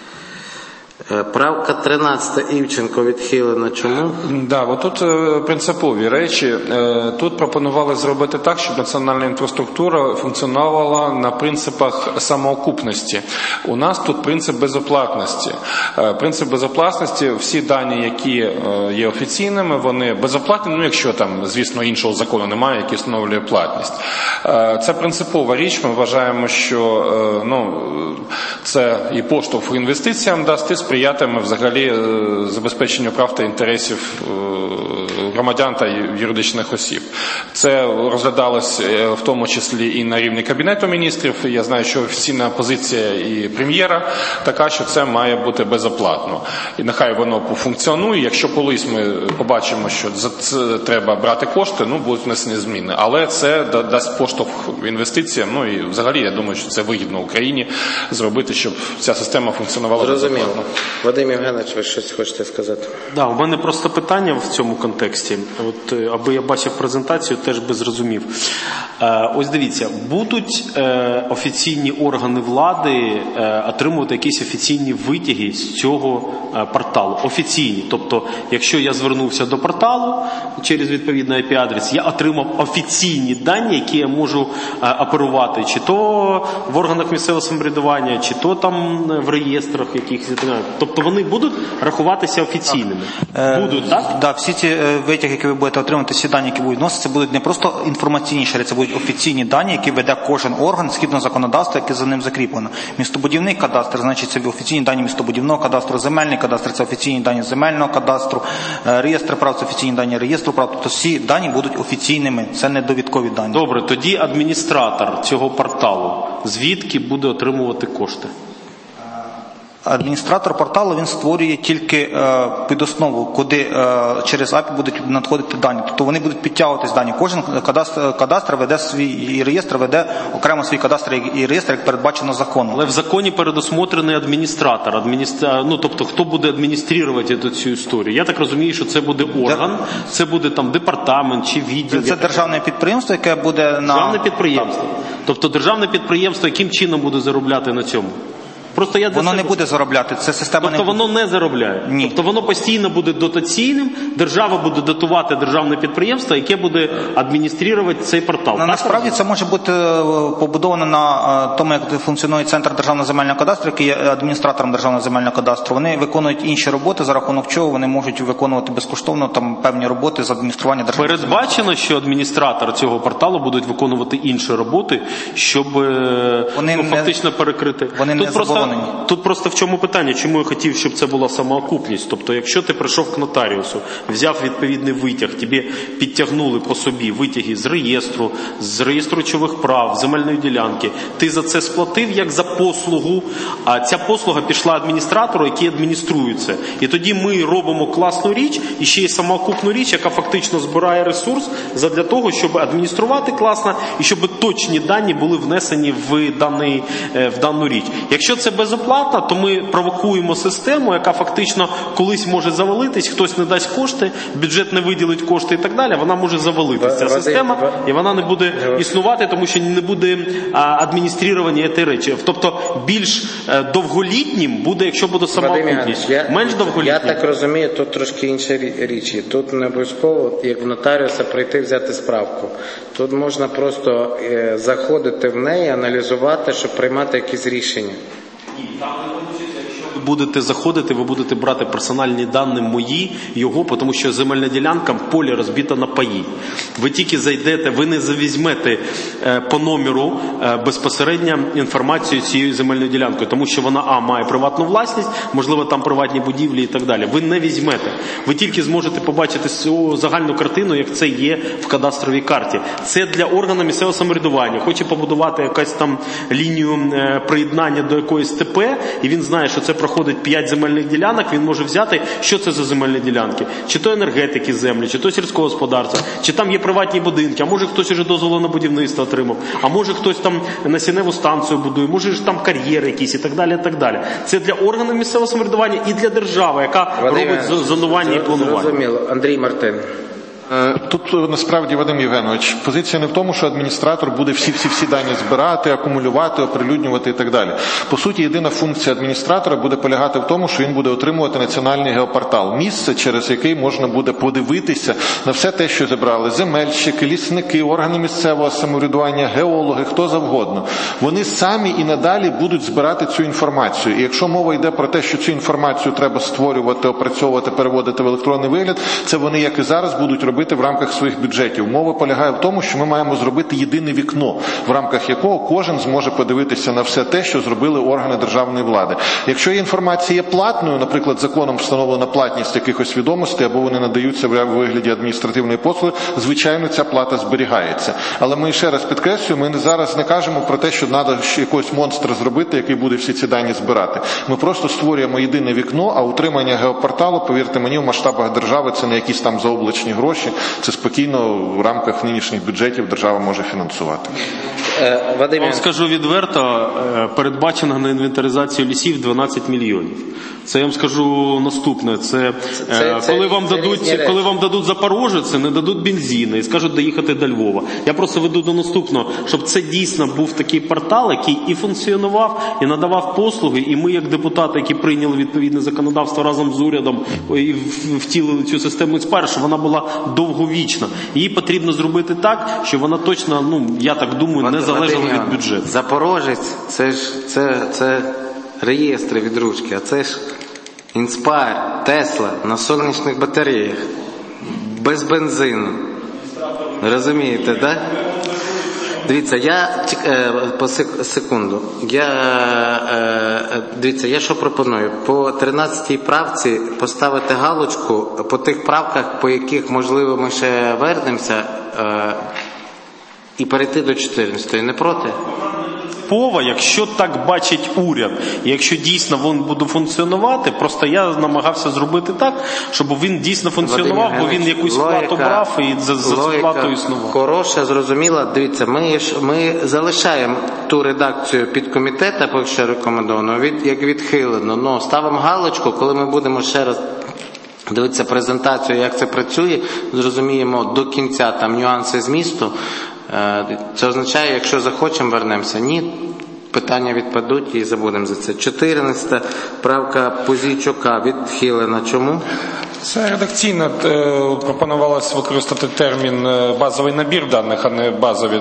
Правка тринадцята Івченко відхилена. Чому? Да, от тут принципові речі. Тут пропонували зробити так, щоб національна інфраструктура функціонувала на принципах самоокупності. У нас тут принцип безоплатності. Принцип безоплатності, всі дані, які є офіційними, вони безоплатні, ну якщо там, звісно, іншого закону немає, який встановлює платність. Це принципова річ. Ми вважаємо, що ну, це і поштовх інвестиціям дасть, і сприятиме взагалі забезпеченню прав та інтересів громадян та юридичних осіб. Це розглядалось в тому числі і на рівні Кабінету міністрів. Я знаю, що офіційна позиція і прем'єра така, що це має бути безоплатно. І нехай воно пофункціонує. Якщо колись ми побачимо, що за це треба брати кошти, ну, будуть внесені зміни. Але це дасть поштовх інвестиціям. Ну і взагалі, я думаю, що це вигідно Україні зробити, щоб ця система функціонувала безоплатно. Зрозуміло. Вадим Євгенович, ви щось хочете сказати? Да, у мене просто питання в цьому контексті. От, аби я бачив презентацію, теж би зрозумів. Е, ось дивіться, будуть е, офіційні органи влади е, отримувати якісь офіційні витяги з цього е, порталу? Офіційні. Тобто, якщо я звернувся до порталу через відповідний ай пі адрес, я отримав офіційні дані, які я можу е, оперувати, чи то в органах місцевого самоврядування, чи то там в реєстрах якихось. Тобто вони будуть рахуватися офіційними? Так. Будуть, так? Так, да, всі ці витяги, які ви будете отримати, всі дані, які будуть вноситися, будуть не просто інформаційні шари, це будуть офіційні дані, які веде кожен орган згідно законодавства, яке за ним закріплено. Містобудівний кадастр, значить, це офіційні дані містобудівного кадастру, земельний кадастр, це офіційні дані земельного кадастру, реєстр прав, це офіційні дані реєстру прав. Тобто всі дані будуть офіційними, це не довідкові дані. Добре, тоді адміністратор цього порталу звідки буде отримувати кошти? Адміністратор порталу, він створює тільки е, підоснову, куди е, через ей пі ай будуть надходити дані. Тобто вони будуть підтягуватись дані. Кожен кадастр, кадастр веде свій, і реєстр веде окремо свій кадастр і реєстр, як передбачено законом. Але в законі передусмотрений адміністратор. Адміністра... Ну, тобто, хто буде адмініструвати цю історію? Я так розумію, що це буде орган, це буде там департамент чи відділ. Це, це державне підприємство, яке буде на... Державне підприємство. Так. Тобто державне підприємство яким чином буде заробляти на цьому? Просто я воно себе... не буде заробляти, це система тобто не буде. Воно не заробляє? Ні. Тобто воно постійно буде дотаційним, держава буде дотувати державне підприємство, яке буде адмініструвати цей портал. На, насправді це може бути побудовано на тому, як функціонує Центр державного земельного кадастру, який є адміністратором державного земельного кадастру. Вони виконують інші роботи, за рахунок чого вони можуть виконувати безкоштовно там певні роботи з адміністрування державного. Передбачено, що адміністратор цього порталу будуть виконувати інші роботи, щоб вони ну, фактично не, перекрити. Вони Тут не просто виконані. Тут просто в чому питання, чому я хотів, щоб це була самоокупність. Тобто, якщо ти прийшов к нотаріусу, взяв відповідний витяг, тобі підтягнули по собі витяги з реєстру, з реєстру речових прав, земельної ділянки, ти за це сплатив як за послугу, а ця послуга пішла адміністратору, який адмініструє це. І тоді ми робимо класну річ, і ще й самоокупну річ, яка фактично збирає ресурс для того, щоб адмініструвати класно, і щоб точні дані були внесені в, даний, в дану річ. Якщо це безоплатно, то ми провокуємо систему, яка фактично колись може завалитись, хтось не дасть кошти, бюджет не виділить кошти і так далі, вона може завалитись, ця система, і вона не буде існувати, тому що не буде адміністрування цієї речі. Тобто більш довголітнім буде, якщо буде самоокупність. Менш довголітнім. Я так розумію, тут трошки інші річі. Тут не обов'язково, як в нотаріуса, прийти взяти справку. Тут можна просто е, заходити в неї, аналізувати, щоб приймати якісь рішення. Будете заходити, ви будете брати персональні дані мої, його, тому що земельна ділянка в полі розбита на паї. Ви тільки зайдете, ви не завізьмете е, по номеру е, безпосередньо інформацію цією земельною ділянкою, тому що вона, а, має приватну власність, можливо, там приватні будівлі і так далі. Ви не візьмете. Ви тільки зможете побачити цю загальну картину, як це є в кадастровій карті. Це для органу місцевого самоврядування. Хоче побудувати якась там лінію е, приєднання до якоїсь ТП, і він знає, що це проходить п'ять земельних ділянок, він може взяти, що це за земельні ділянки. Чи то енергетики землі, чи то сільського господарства, чи там є приватні будинки, а може хтось уже дозволу на будівництво отримав, а може хтось там насінневу станцію будує, може ж там кар'єри якісь і так далі, і так далі. Це для органів місцевого самоврядування і для держави, яка Вадим, робить зонування і планування. Зрозуміло. Андрій Мартин. Тут насправді, Вадим Євгенович, позиція не в тому, що адміністратор буде всі-всі-всі дані збирати, акумулювати, оприлюднювати і так далі. По суті, єдина функція адміністратора буде полягати в тому, що він буде отримувати національний геопортал. Місце, через який можна буде подивитися на все те, що зібрали земельщики, лісники, органи місцевого самоврядування, геологи, хто завгодно. Вони самі і надалі будуть збирати цю інформацію. І якщо мова йде про те, що цю інформацію треба створювати, опрацьовувати, переводити в електронний вигляд, це вони, як і зараз, будуть робити в рамках своїх бюджетів. Мова полягає в тому, що ми маємо зробити єдине вікно, в рамках якого кожен зможе подивитися на все те, що зробили органи державної влади. Якщо інформація є платною, наприклад, законом встановлена платність якихось відомостей, або вони надаються в вигляді адміністративної послуги, звичайно, ця плата зберігається. Але ми ще раз підкреслюємо, ми зараз не кажемо про те, що треба якогось монстра зробити, який буде всі ці дані збирати. Ми просто створюємо єдине вікно, а утримання геопорталу, повірте мені, в масштабах держави це не якісь там заоблачні гроші, це спокійно в рамках нинішніх бюджетів держава може фінансувати. Я вам скажу відверто, передбачено на інвентаризацію лісів дванадцять мільйонів. Це я вам скажу наступне. Це, це, це коли, вам це дадуть, коли вам дадуть Запорожець, не дадуть бензину і скажуть доїхати до Львова. Я просто веду до наступного, щоб це дійсно був такий портал, який і функціонував, і надавав послуги, і ми, як депутати, які прийняли відповідне законодавство разом з урядом і втілили цю систему спершу, вона була довговічна. Її потрібно зробити так, щоб вона точно, ну, я так думаю, не залежала від бюджету. Запорожець, це ж це, це реєстри від ручки, а це ж Inspire, Tesla на сонячних батареях, без бензину. Розумієте, так? Да? Дивіться, я по секунду. Я дивіться, я що пропоную? По тринадцятій правці поставити галочку по тих правках, по яких, можливо, ми ще вернемося, і перейти до чотирнадцятої. Не проти? Пова, якщо так бачить уряд, і якщо дійсно він буде функціонувати, просто я намагався зробити так, щоб він дійсно функціонував, бо він якусь плату брав і за, за цю плату існував. Хороша, зрозуміла. Дивіться, ми, ми залишаємо ту редакцію підкомітету, поки що рекомендовано, від, як відхилено. Но ставимо галочку, коли ми будемо ще раз дивитися презентацію, як це працює, зрозуміємо до кінця там нюанси змісту. Це означає, якщо захочемо, вернемося. Ні, питання відпадуть і забудемо за це. чотирнадцята правка Пузійчука відхилена. Чому? Це редакційно пропонувалось використати термін базовий набір даних, а не базові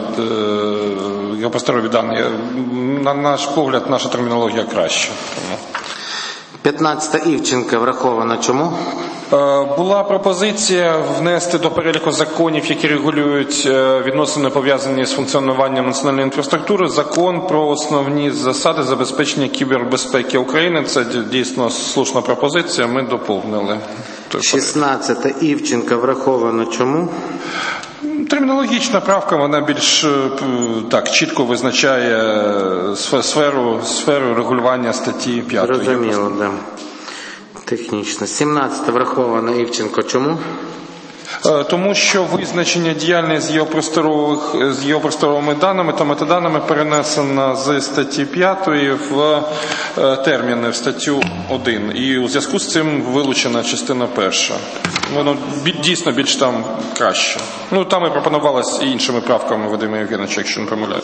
геопросторові дані. На наш погляд, наша термінологія краща. п'ятнадцята Івченка врахована. Чому? Була пропозиція внести до переліку законів, які регулюють відносини, пов'язані з функціонуванням національної інфраструктури, закон про основні засади забезпечення кібербезпеки України. Це дійсно слушна пропозиція, ми доповнили. шістнадцята Івченка врахована. Чому? Термінологічна правка, вона більш так чітко визначає сферу, сферу регулювання статті п'ятої. Зрозуміло, да. Технічно. сімнадцята врахована Івченко. Чому? Тому що визначення діяльності з геопросторових, з геопросторовими даними та метаданими перенесено з статті п'ятої в терміни в статтю один. І у зв'язку з цим вилучена частина перша. Воно дійсно більш там краще. Ну, там і пропонувалось і іншими правками Вадима Євгеновича, якщо не помиляю.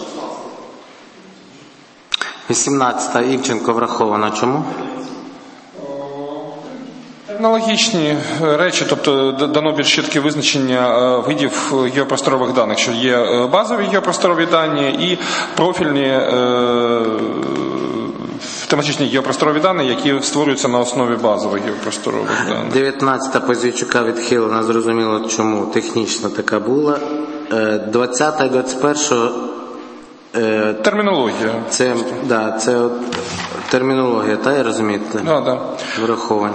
вісімнадцята Івченко врахована. Чому? Аналогічні речі, тобто дано більш чітке визначення видів геопросторових даних, що є базові геопросторові дані і профільні е, тематичні геопросторові дані, які створюються на основі базових геопросторових даних. дев'ятнадцята Позійчука відхилена, зрозуміло чому, технічно така була. двадцята і двадцять перша е, термінологія. Це, да, це от, термінологія, та я розумієте? Да, да. Враховані.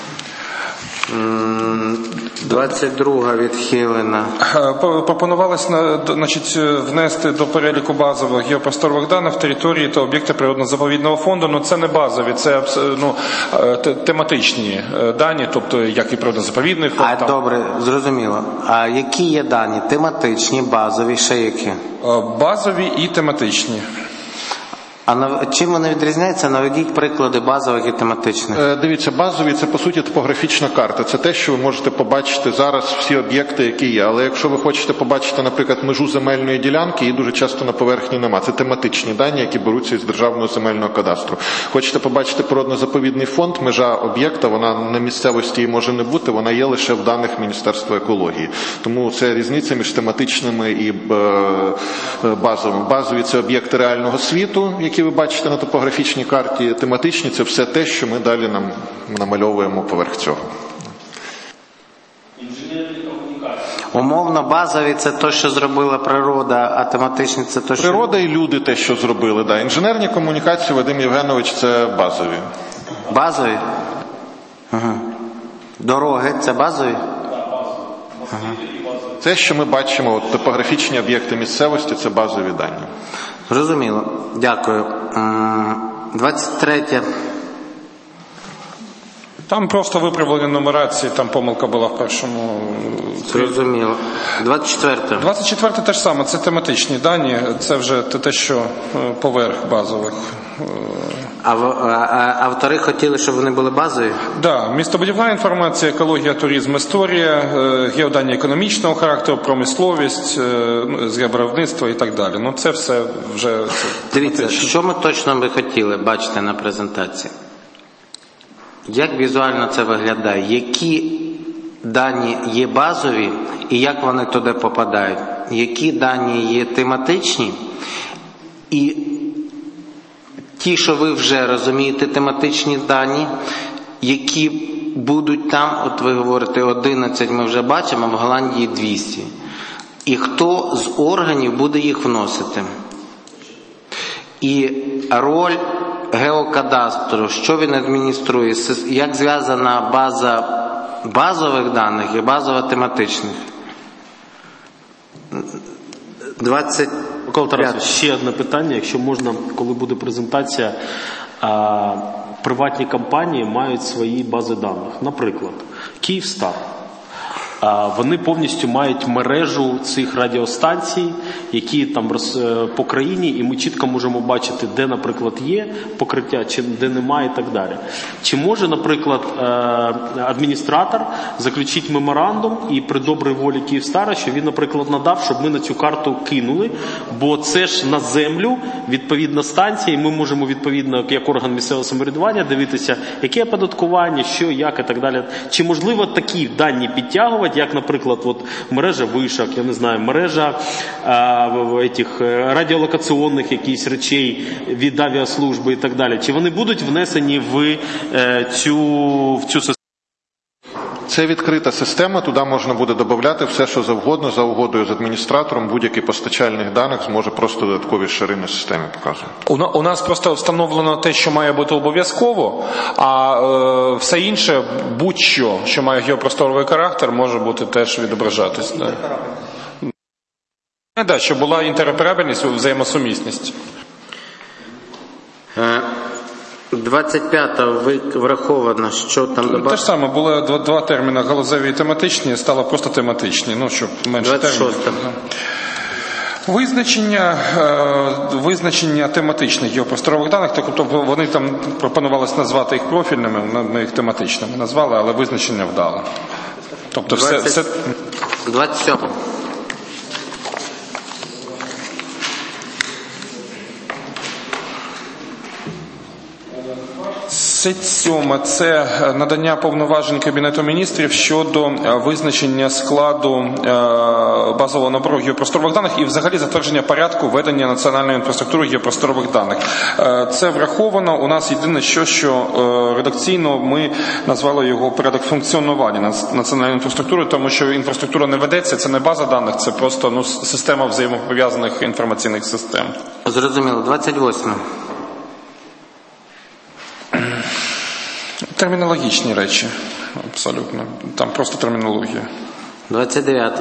двадцять друга відхилена. Пропонувалось значить, внести до переліку базових геопросторових даних території та об'єкти природно-заповідного фонду. Ну, це не базові, це ну, тематичні дані, тобто як і природно-заповідний фонд. А, там. Добре, зрозуміло. А які є дані? Тематичні, базові, ще які? Базові і тематичні. А на, чим вони відрізняються? Наведіть приклади базових і тематичних. Е, дивіться, базові – це, по суті, топографічна карта. Це те, що ви можете побачити зараз, всі об'єкти, які є. Але якщо ви хочете побачити, наприклад, межу земельної ділянки, її дуже часто на поверхні нема. Це тематичні дані, які беруться із Державного земельного кадастру. Хочете побачити природно-заповідний фонд, межа об'єкта, вона на місцевості і може не бути, вона є лише в даних Міністерства екології. Тому це різниця між тематичними і е, базовими. Базові – це об'єкти реального світу, які ви бачите на топографічній карті, тематичні – це все те, що ми далі нам намальовуємо поверх цього. Умовно, базові – це те, що зробила природа, а тематичні – це те, що... Природа і люди те, що зробили. Да. Інженерні комунікації, Вадим Євгенович, це базові. Базові? Ага. Дороги – це базові? Ага. Це, що ми бачимо, от, топографічні об'єкти місцевості – це базові дані. Зрозуміло. Дякую. двадцять третя. Там просто виправлені нумерації, там помилка була в першому. Зрозуміло. двадцять четверта. двадцять четверта те ж саме, це тематичні дані, це вже те, що поверх базових. А, а автори хотіли, щоб вони були базові? Так, да, містобудівна інформація, екологія, туризм, історія, геодані економічного характеру, промисловість, згебравництво і так далі. Ну це все вже... Дивіться, що ми точно би хотіли бачити на презентації? Як візуально це виглядає? Які дані є базові і як вони туди попадають? Які дані є тематичні? І ті, що ви вже розумієте, тематичні дані, які будуть там, от ви говорите, одинадцять ми вже бачимо, а в Голландії двісті. І хто з органів буде їх вносити? І роль геокадастру, що він адмініструє, як зв'язана база базових даних і базово тематичних? двадцять Микола Тарасович, ще одне питання, якщо можна, коли буде презентація, а, приватні компанії мають свої бази даних. Наприклад, Київстар. А, вони повністю мають мережу цих радіостанцій, які там роз, по країні, і ми чітко можемо бачити, де, наприклад, є покриття, чи де немає і так далі. Чи може, наприклад, адміністратор заключити меморандум і при добрій волі Київстара, що він, наприклад, надав, щоб ми на цю карту кинули, бо це ж на землю відповідна станція, і ми можемо відповідно, як орган місцевого самоврядування, дивитися, яке оподаткування, що, як і так далі. Чи можливо такі дані підтягувати цікавить, як, наприклад, от мережа вишок, я не знаю, мережа а, этих, радіолокаційних якісь речей від авіаслужби і так далі. Чи вони будуть внесені в е, цю, в цю систему? Це відкрита система, туди можна буде додати все, що завгодно, за угодою з адміністратором, будь-який постачальник даних зможе просто додаткові шари на системі показувати. У нас просто встановлено те, що має бути обов'язково, а е, все інше, будь-що, що має геопросторовий характер, може бути теж відображатись. Да. Не, да, щоб була інтероперабельність, взаємосумісність. двадцять п'ята враховано, що там добавили? Те ж саме, були два, два терміни, галузеві і тематичні, стало просто тематичні, ну, щоб менше термінів. Визначення, е, визначення тематичних геопросторових даних, тобто вони там пропонувалось назвати їх профільними, ми їх тематичними назвали, але визначення вдало. Тобто все... все... двадцять сьома. Сьоме – це надання повноважень Кабінету міністрів щодо визначення складу базового набору геопросторових даних і взагалі затвердження порядку ведення національної інфраструктури геопросторових даних. Це враховано. У нас єдине що, що редакційно ми назвали його порядок функціонування національної інфраструктури, тому що інфраструктура не ведеться, це не база даних, це просто ну, система взаємопов'язаних інформаційних систем. Зрозуміло. двадцять восьме. Термінологічні речі, абсолютно. Там просто термінологія. двадцять дев'ята.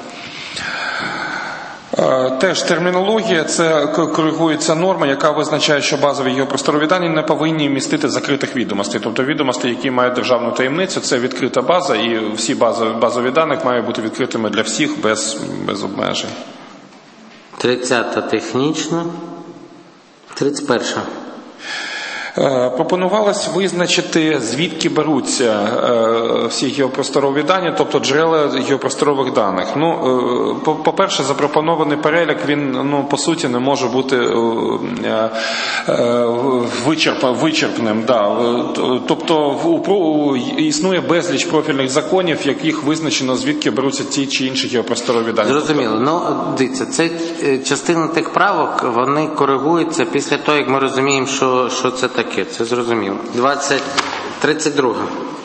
Теж термінологія, це коригується норма, яка визначає, що базові геопросторові дані не повинні містити закритих відомостей. Тобто відомості, які мають державну таємницю, це відкрита база, і всі базові, базові дані мають бути відкритими для всіх без, без обмежень. тридцята технічна. тридцять перша. Пропонувалось визначити, звідки беруться е, всі геопросторові дані, тобто джерела геопросторових даних. Ну, е, по-перше, запропонований перелік, він, ну, по суті, не може бути е, е, вичерп, вичерпним. Да. Тобто, у, існує безліч профільних законів, в яких визначено, звідки беруться ті чи інші геопросторові дані. Зрозуміло. Ну, дивіться, це частина тих правок, вони коригуються після того, як ми розуміємо, що, що це таке. Це зрозуміло. двадцять тридцять два.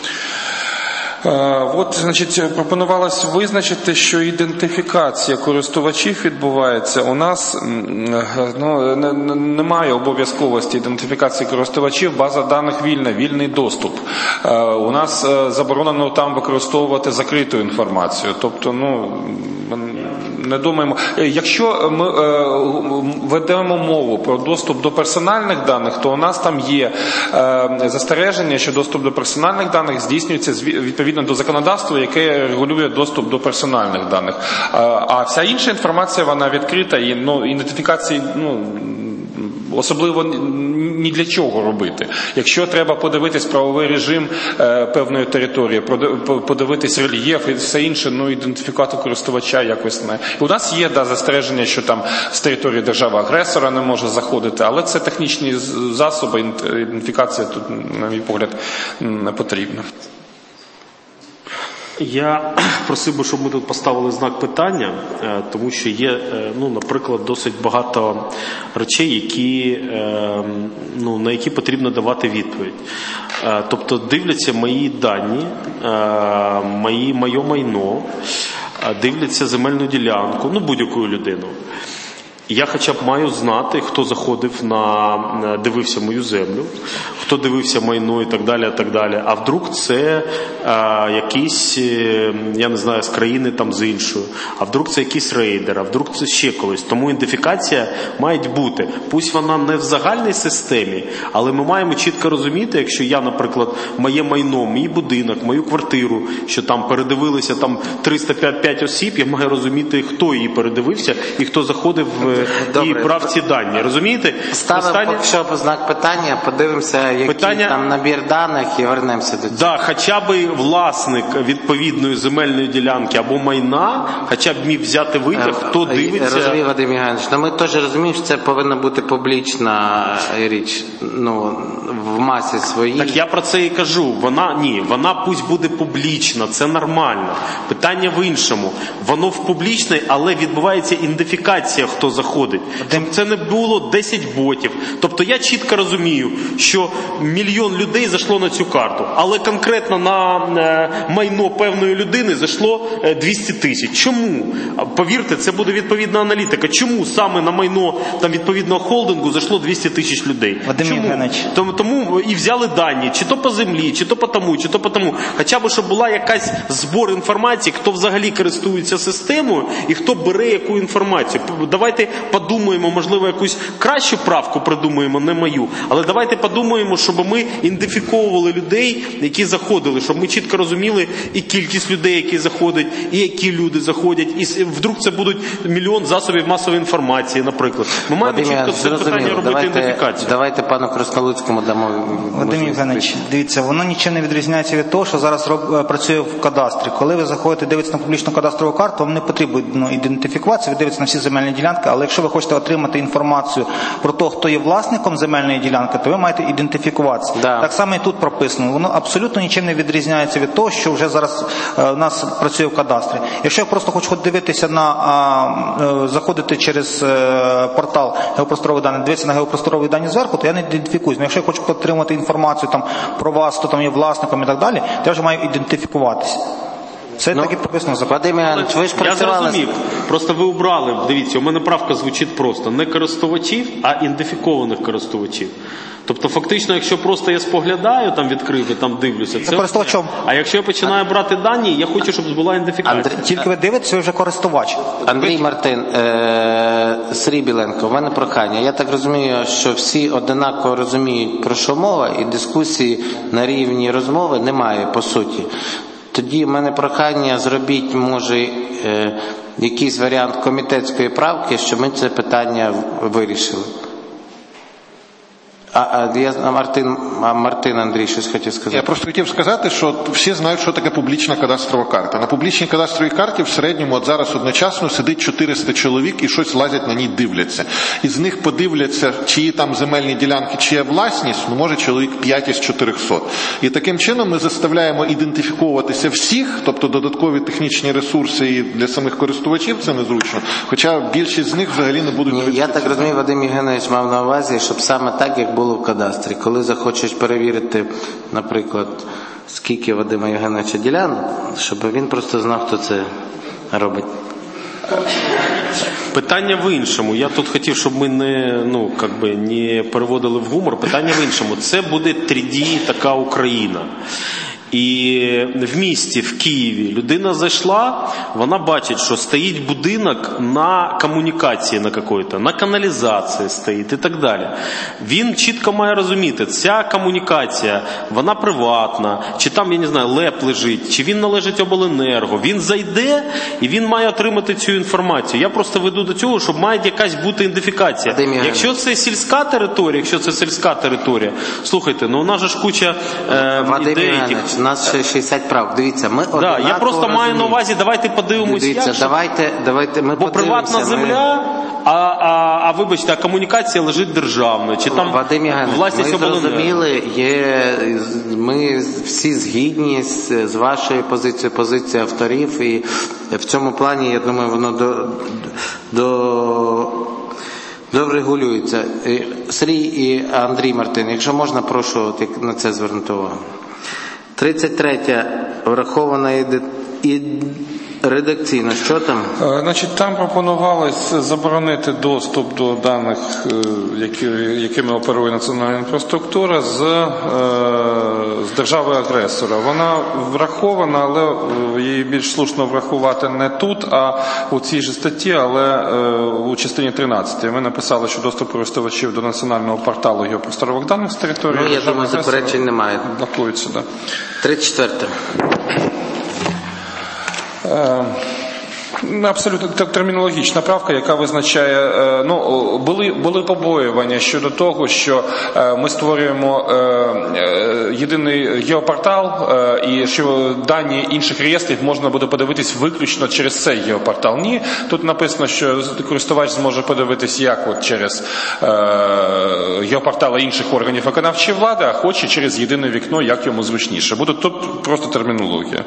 От, значить, пропонувалось визначити, що ідентифікація користувачів відбувається. У нас ну, немає обов'язковості ідентифікації користувачів, база даних вільна, вільний доступ. У нас заборонено там використовувати закриту інформацію. Тобто, ну, не думаємо. Якщо ми ведемо мову про доступ до персональних даних, то у нас там є застереження, що доступ до персональних даних здійснюється відповідно до законодавства, яке регулює доступ до персональних даних. А вся інша інформація, вона відкрита, і ну, ідентифікації, ну, особливо ні для чого робити. Якщо треба подивитись правовий режим е, певної території, подивитись рельєф і все інше, ну, ідентифікувати користувача якось не. І у нас є, да, застереження, що там з території держави-агресора не може заходити, але це технічні засоби, ідентифікація тут, на мій погляд, не потрібна. Я просив би, щоб ми тут поставили знак питання, тому що є, ну, наприклад, досить багато речей, які, ну, на які потрібно давати відповідь. Тобто дивляться мої дані, мої, моє майно, дивляться земельну ділянку, ну, будь-яку людину. Я хоча б маю знати, хто заходив на, дивився мою землю, хто дивився майно і так далі, і так далі. А вдруг це а, якийсь, я не знаю, з країни там з іншої, а вдруг це якийсь рейдер, а вдруг це ще колись. Тому ідентифікація має бути. Пусть вона не в загальній системі, але ми маємо чітко розуміти, якщо я, наприклад, моє майно, мій будинок, мою квартиру, що там передивилися там триста п'ять осіб, я маю розуміти, хто її передивився і хто заходив і брав ці дані. Розумієте? Ставимо Останнє... поки що знак питання, подивимося, який Питання... там набір даних і вернемося до цього. Да, хоча б власник відповідної земельної ділянки або майна, хоча б міг взяти витяг, хто дивиться. Розумію, Вадим Євгенович, ну ми теж розуміємо, що це повинна бути публічна річ, ну, в масі своїй. Так я про це і кажу. Вона, ні, вона пусть буде публічна, це нормально. Питання в іншому. Воно в публічне, але відбувається ідентифікація, хто заходить. Щоб це не було десять ботів. Тобто я чітко розумію, що мільйон людей зайшло на цю карту, але конкретно на майно певної людини зайшло двісті тисяч. Чому? Повірте, це буде відповідна аналітика. Чому саме на майно там відповідного холдингу зайшло двісті тисяч людей? Вадим Євгенович. Тому, тому і взяли дані, чи то по землі, чи то по тому, чи то по тому. Хоча б, щоб була якась збор інформації, хто взагалі користується системою і хто бере яку інформацію. Давайте подумаємо, можливо, якусь кращу правку придумаємо, не мою, але давайте подумаємо, щоб ми ідентифіковували людей, які заходили, щоб ми чітко розуміли і кількість людей, які заходять, і які люди заходять, і вдруг це будуть мільйон засобів масової інформації, наприклад. Ми маємо Вадим, чітко це питання робити давайте, ідентифікацію. Давайте пану Краснолуцькому дамо. Вадим Євгенович, дивіться, воно нічим не відрізняється від того, що зараз роб, працює в кадастрі. Коли ви заходите, дивитесь на публічну кадастрову карту, вам не потрібно ну, ідентифікуватися, ви дивитеся на всі земельні ділянки, але якщо ви хочете отримати інформацію про те, хто є власником земельної ділянки, то ви маєте ідентифікуватися. Да. Так само і тут прописано. Воно абсолютно нічим не відрізняється від того, що вже зараз е, у нас працює в кадастрі. Якщо я просто хочу дивитися на, а, е, заходити через е, портал геопросторових даних, дивитися на геопросторові дані зверху, то я не ідентифікуюсь. Но якщо я хочу отримати інформацію там, про вас, хто там є власником і так далі, то я вже маю ідентифікуватися. Це ну, так і прописано в законі. Вадим Іванович, ви ж я працювали... зрозумів. Просто ви убрали, дивіться, у мене правка звучить просто. Не користувачів, а ідентифікованих користувачів. Тобто, фактично, якщо просто я споглядаю, там відкрив і там дивлюся, це... Користувачом. А якщо я починаю брати дані, я хочу, щоб була ідентифікація. Андрій... Тільки ви дивитеся, ви вже користувач. Андрій Мартин, е... Сергій Біленко, у мене прохання. Я так розумію, що всі однаково розуміють, про що мова, і дискусії на рівні розмови немає, по суті. Тоді в мене прохання, зробіть, може, е, якийсь варіант комітетської правки, щоб ми це питання вирішили. А, а, я, а, Мартин, а Мартин Андрій щось хотів сказати. Я просто хотів сказати, що всі знають, що таке публічна кадастрова карта. На публічній кадастровій карті в середньому от зараз одночасно сидить чотириста чоловік і щось лазять на ній, дивляться. Із них подивляться, чиї там земельні ділянки, чия власність, ну може чоловік п'ять із чотирьохсот. І таким чином ми заставляємо ідентифіковуватися всіх, тобто додаткові технічні ресурси і для самих користувачів це незручно. Хоча більшість з них взагалі не будуть... Ні, я так розумію, Вадим Євгенович мав на увазі, щоб саме так, як було в кадастрі. Коли захочеш перевірити, наприклад, скільки Вадима Євгеновича ділянок, щоб він просто знав, хто це робить. Питання в іншому. Я тут хотів, щоб ми не, ну, как би, не переводили в гумор. Питання в іншому. Це буде три ді така Україна. І в місті, в Києві, людина зайшла, вона бачить, що стоїть будинок на комунікації на какой-то, на каналізації стоїть і так далі. Він чітко має розуміти, ця комунікація, вона приватна, чи там, я не знаю, ЛЕП лежить, чи він належить обленерго. Він зайде і він має отримати цю інформацію. Я просто веду до цього, щоб має якась бути ідентифікація. Якщо це сільська територія, якщо це сільська територія, слухайте, ну у нас же ж куча е, ідей. У нас ще шістдесят прав. Дивіться, ми однаково да, я просто розуміємо. маю на увазі, давайте подивимось, Дивіться, як. давайте, давайте ми бо приватна земля, ми... а, а, а вибачте, а комунікація лежить державна, чи там Вадим Євгенович, власність обленерго. Ми зрозуміли, є, ми всі згідні з, з вашою позицією, позицією авторів, і в цьому плані, я думаю, воно до... до добре регулюється. Сергій і Андрій Мартин, якщо можна, прошу на це звернути увагу. тридцять третя врахована і редакційно. Що там? Значить, там пропонувалось заборонити доступ до даних, які, якими оперує національна інфраструктура, з, з держави-агресора. Вона врахована, але її більш слушно врахувати не тут, а у цій же статті, але у частині тринадцятій. Ми написали, що доступ користувачів до національного порталу геопросторових даних з території ну, я думаю, заперечень немає. Блокується, да. тридцять четверте. Абсолютно термінологічна правка, яка визначає, ну, були, були побоювання щодо того, що ми створюємо єдиний геопортал і що дані інших реєстрів можна буде подивитись виключно через цей геопортал. Ні, тут написано, що користувач зможе подивитись як от через геопортали інших органів виконавчої влади, а хоче через єдине вікно, як йому зручніше. Буде тут просто термінологія.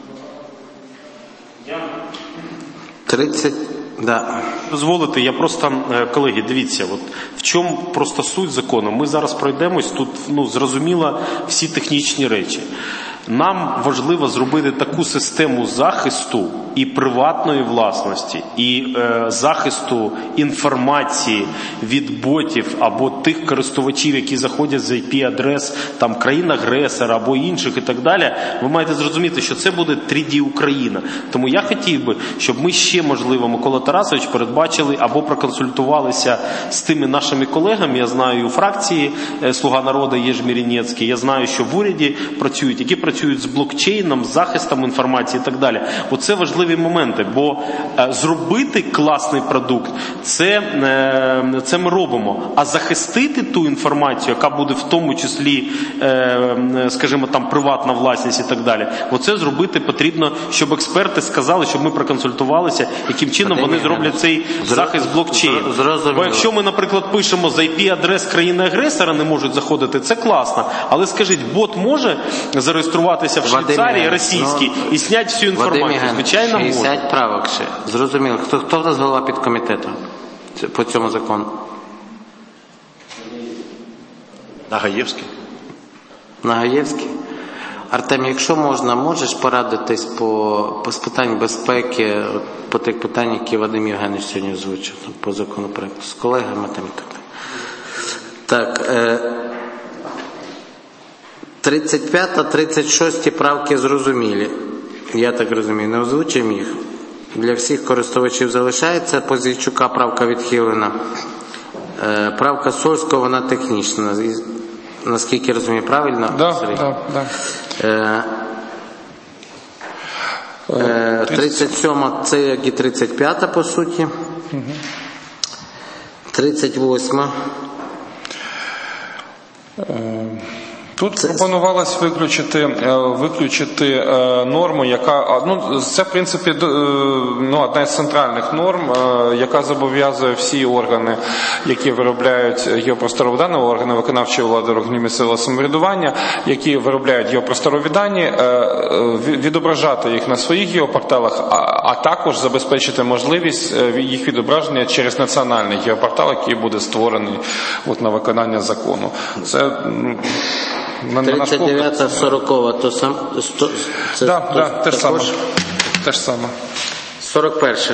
тридцять, да. Дозволите, я просто, колеги, дивіться, от в чому просто суть закону. Ми зараз пройдемось, тут, ну, зрозуміло всі технічні речі. Нам важливо зробити таку систему захисту і приватної власності, і е, захисту інформації від ботів або тих користувачів, які заходять з ай пі-адрес там країн-агресора або інших і так далі. Ви маєте зрозуміти, що це буде три ді Україна. Тому я хотів би, щоб ми ще, можливо, Микола Тарасович, передбачили або проконсультувалися з тими нашими колегами. Я знаю, у фракції «Слуга народу» є Жмірінецький, я знаю, що в уряді працюють, які працюють працюють з блокчейном, з захистом інформації і так далі. Оце важливі моменти, бо е, зробити класний продукт, це, е, це ми робимо. А захистити ту інформацію, яка буде в тому числі, е, скажімо, там приватна власність і так далі, оце зробити потрібно, щоб експерти сказали, щоб ми проконсультувалися, яким чином вони зроблять цей захист блокчейну. Бо якщо ми, наприклад, пишемо з ай пі-адрес країни-агресора не можуть заходити, це класно. Але скажіть, бот може зареєструватися в Швейцарії російській ну, і зняти всю інформацію? Звичайно, може. шістдесят правок ще. Зрозуміло. Хто, хто в нас голова підкомітету по цьому закону? Нагаєвський. Нагаєвський. Артем, якщо можна, можеш порадитись по, по питань безпеки, по тих питань, які Вадим Євгенович сьогодні озвучив по законопроекту з колегами там і так далі. Так, е, тридцять п'ята, тридцять шоста правки зрозумілі. Я так розумію, не озвучимо їх. Для всіх користувачів залишається. Позійчука правка відхилена. Е, правка Сольського, вона технічна. Наскільки розумію, правильно? Да, да, да. Е, е, тридцять сьома, це як і тридцять п'ята, по суті. Угу. тридцять восьма. Тут це... пропонувалось виключити, виключити норму, яка, ну, це в принципі ну, одна з центральних норм, яка зобов'язує всі органи, які виробляють геопросторові дані, органи виконавчої влади, органи місцевого самоврядування, які виробляють геопросторові дані, відображати їх на своїх геопорталах, а також забезпечити можливість їх відображення через національний геопортал, який буде створений от, на виконання закону. Це тридцять дев'ята, сорокова, то сам... Сто, це, да, то, да, те ж саме. Те ж саме. сорок перша.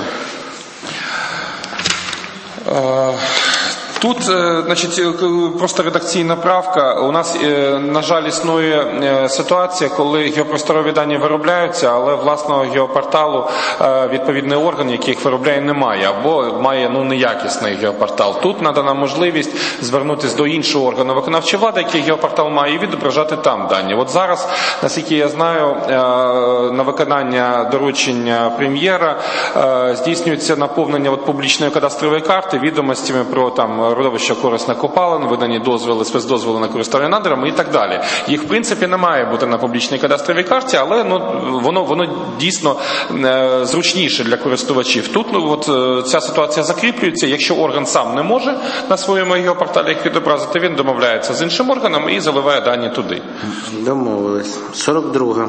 Тут, значить, просто редакційна правка. У нас, на жаль, існує ситуація, коли геопросторові дані виробляються, але власного геопорталу відповідний орган, який їх виробляє, немає, або має ну, неякісний геопортал. Тут надана можливість звернутися до іншого органу виконавчої влади, який геопортал має, і відображати там дані. От зараз, наскільки я знаю, на виконання доручення прем'єра здійснюється наповнення от публічної кадастрової карти відомостями про там родовища корисних копалин, видані дозволи, спецдозволи на користування надрами і так далі. Їх, в принципі, не має бути на публічній кадастровій карті, але ну, воно, воно дійсно е, зручніше для користувачів. Тут ну, от, е, ця ситуація закріплюється. Якщо орган сам не може на своєму геопорталі їх відобразити, він домовляється з іншим органом і заливає дані туди. Домовились. сорок друга.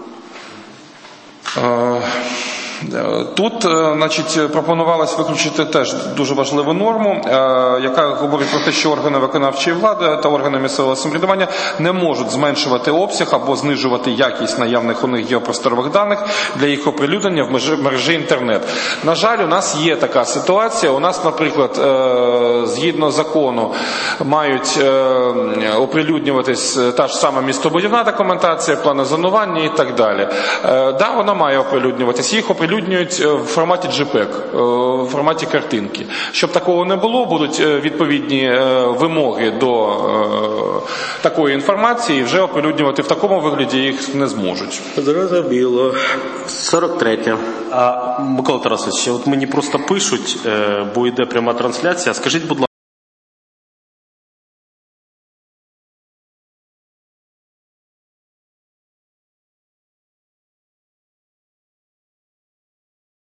Е, Тут, значить, пропонувалось виключити теж дуже важливу норму, яка говорить про те, що органи виконавчої влади та органи місцевого самоврядування не можуть зменшувати обсяг або знижувати якість наявних у них геопросторових даних для їх оприлюднення в мережі інтернет. На жаль, у нас є така ситуація. У нас, наприклад, згідно закону, мають оприлюднюватись та ж сама містобудівна документація, плани зонування і так далі. Да, вона має оприлюднюватись. Їх оприлюднюють в форматі джей пі і джі, в форматі картинки. Щоб такого не було, будуть відповідні вимоги до такої інформації, вже оприлюднювати в такому вигляді їх не зможуть. Зрозуміло. сорок третя. А, Микола Тарасович, от мені просто пишуть, бо йде пряма трансляція. Скажіть, будь ласка,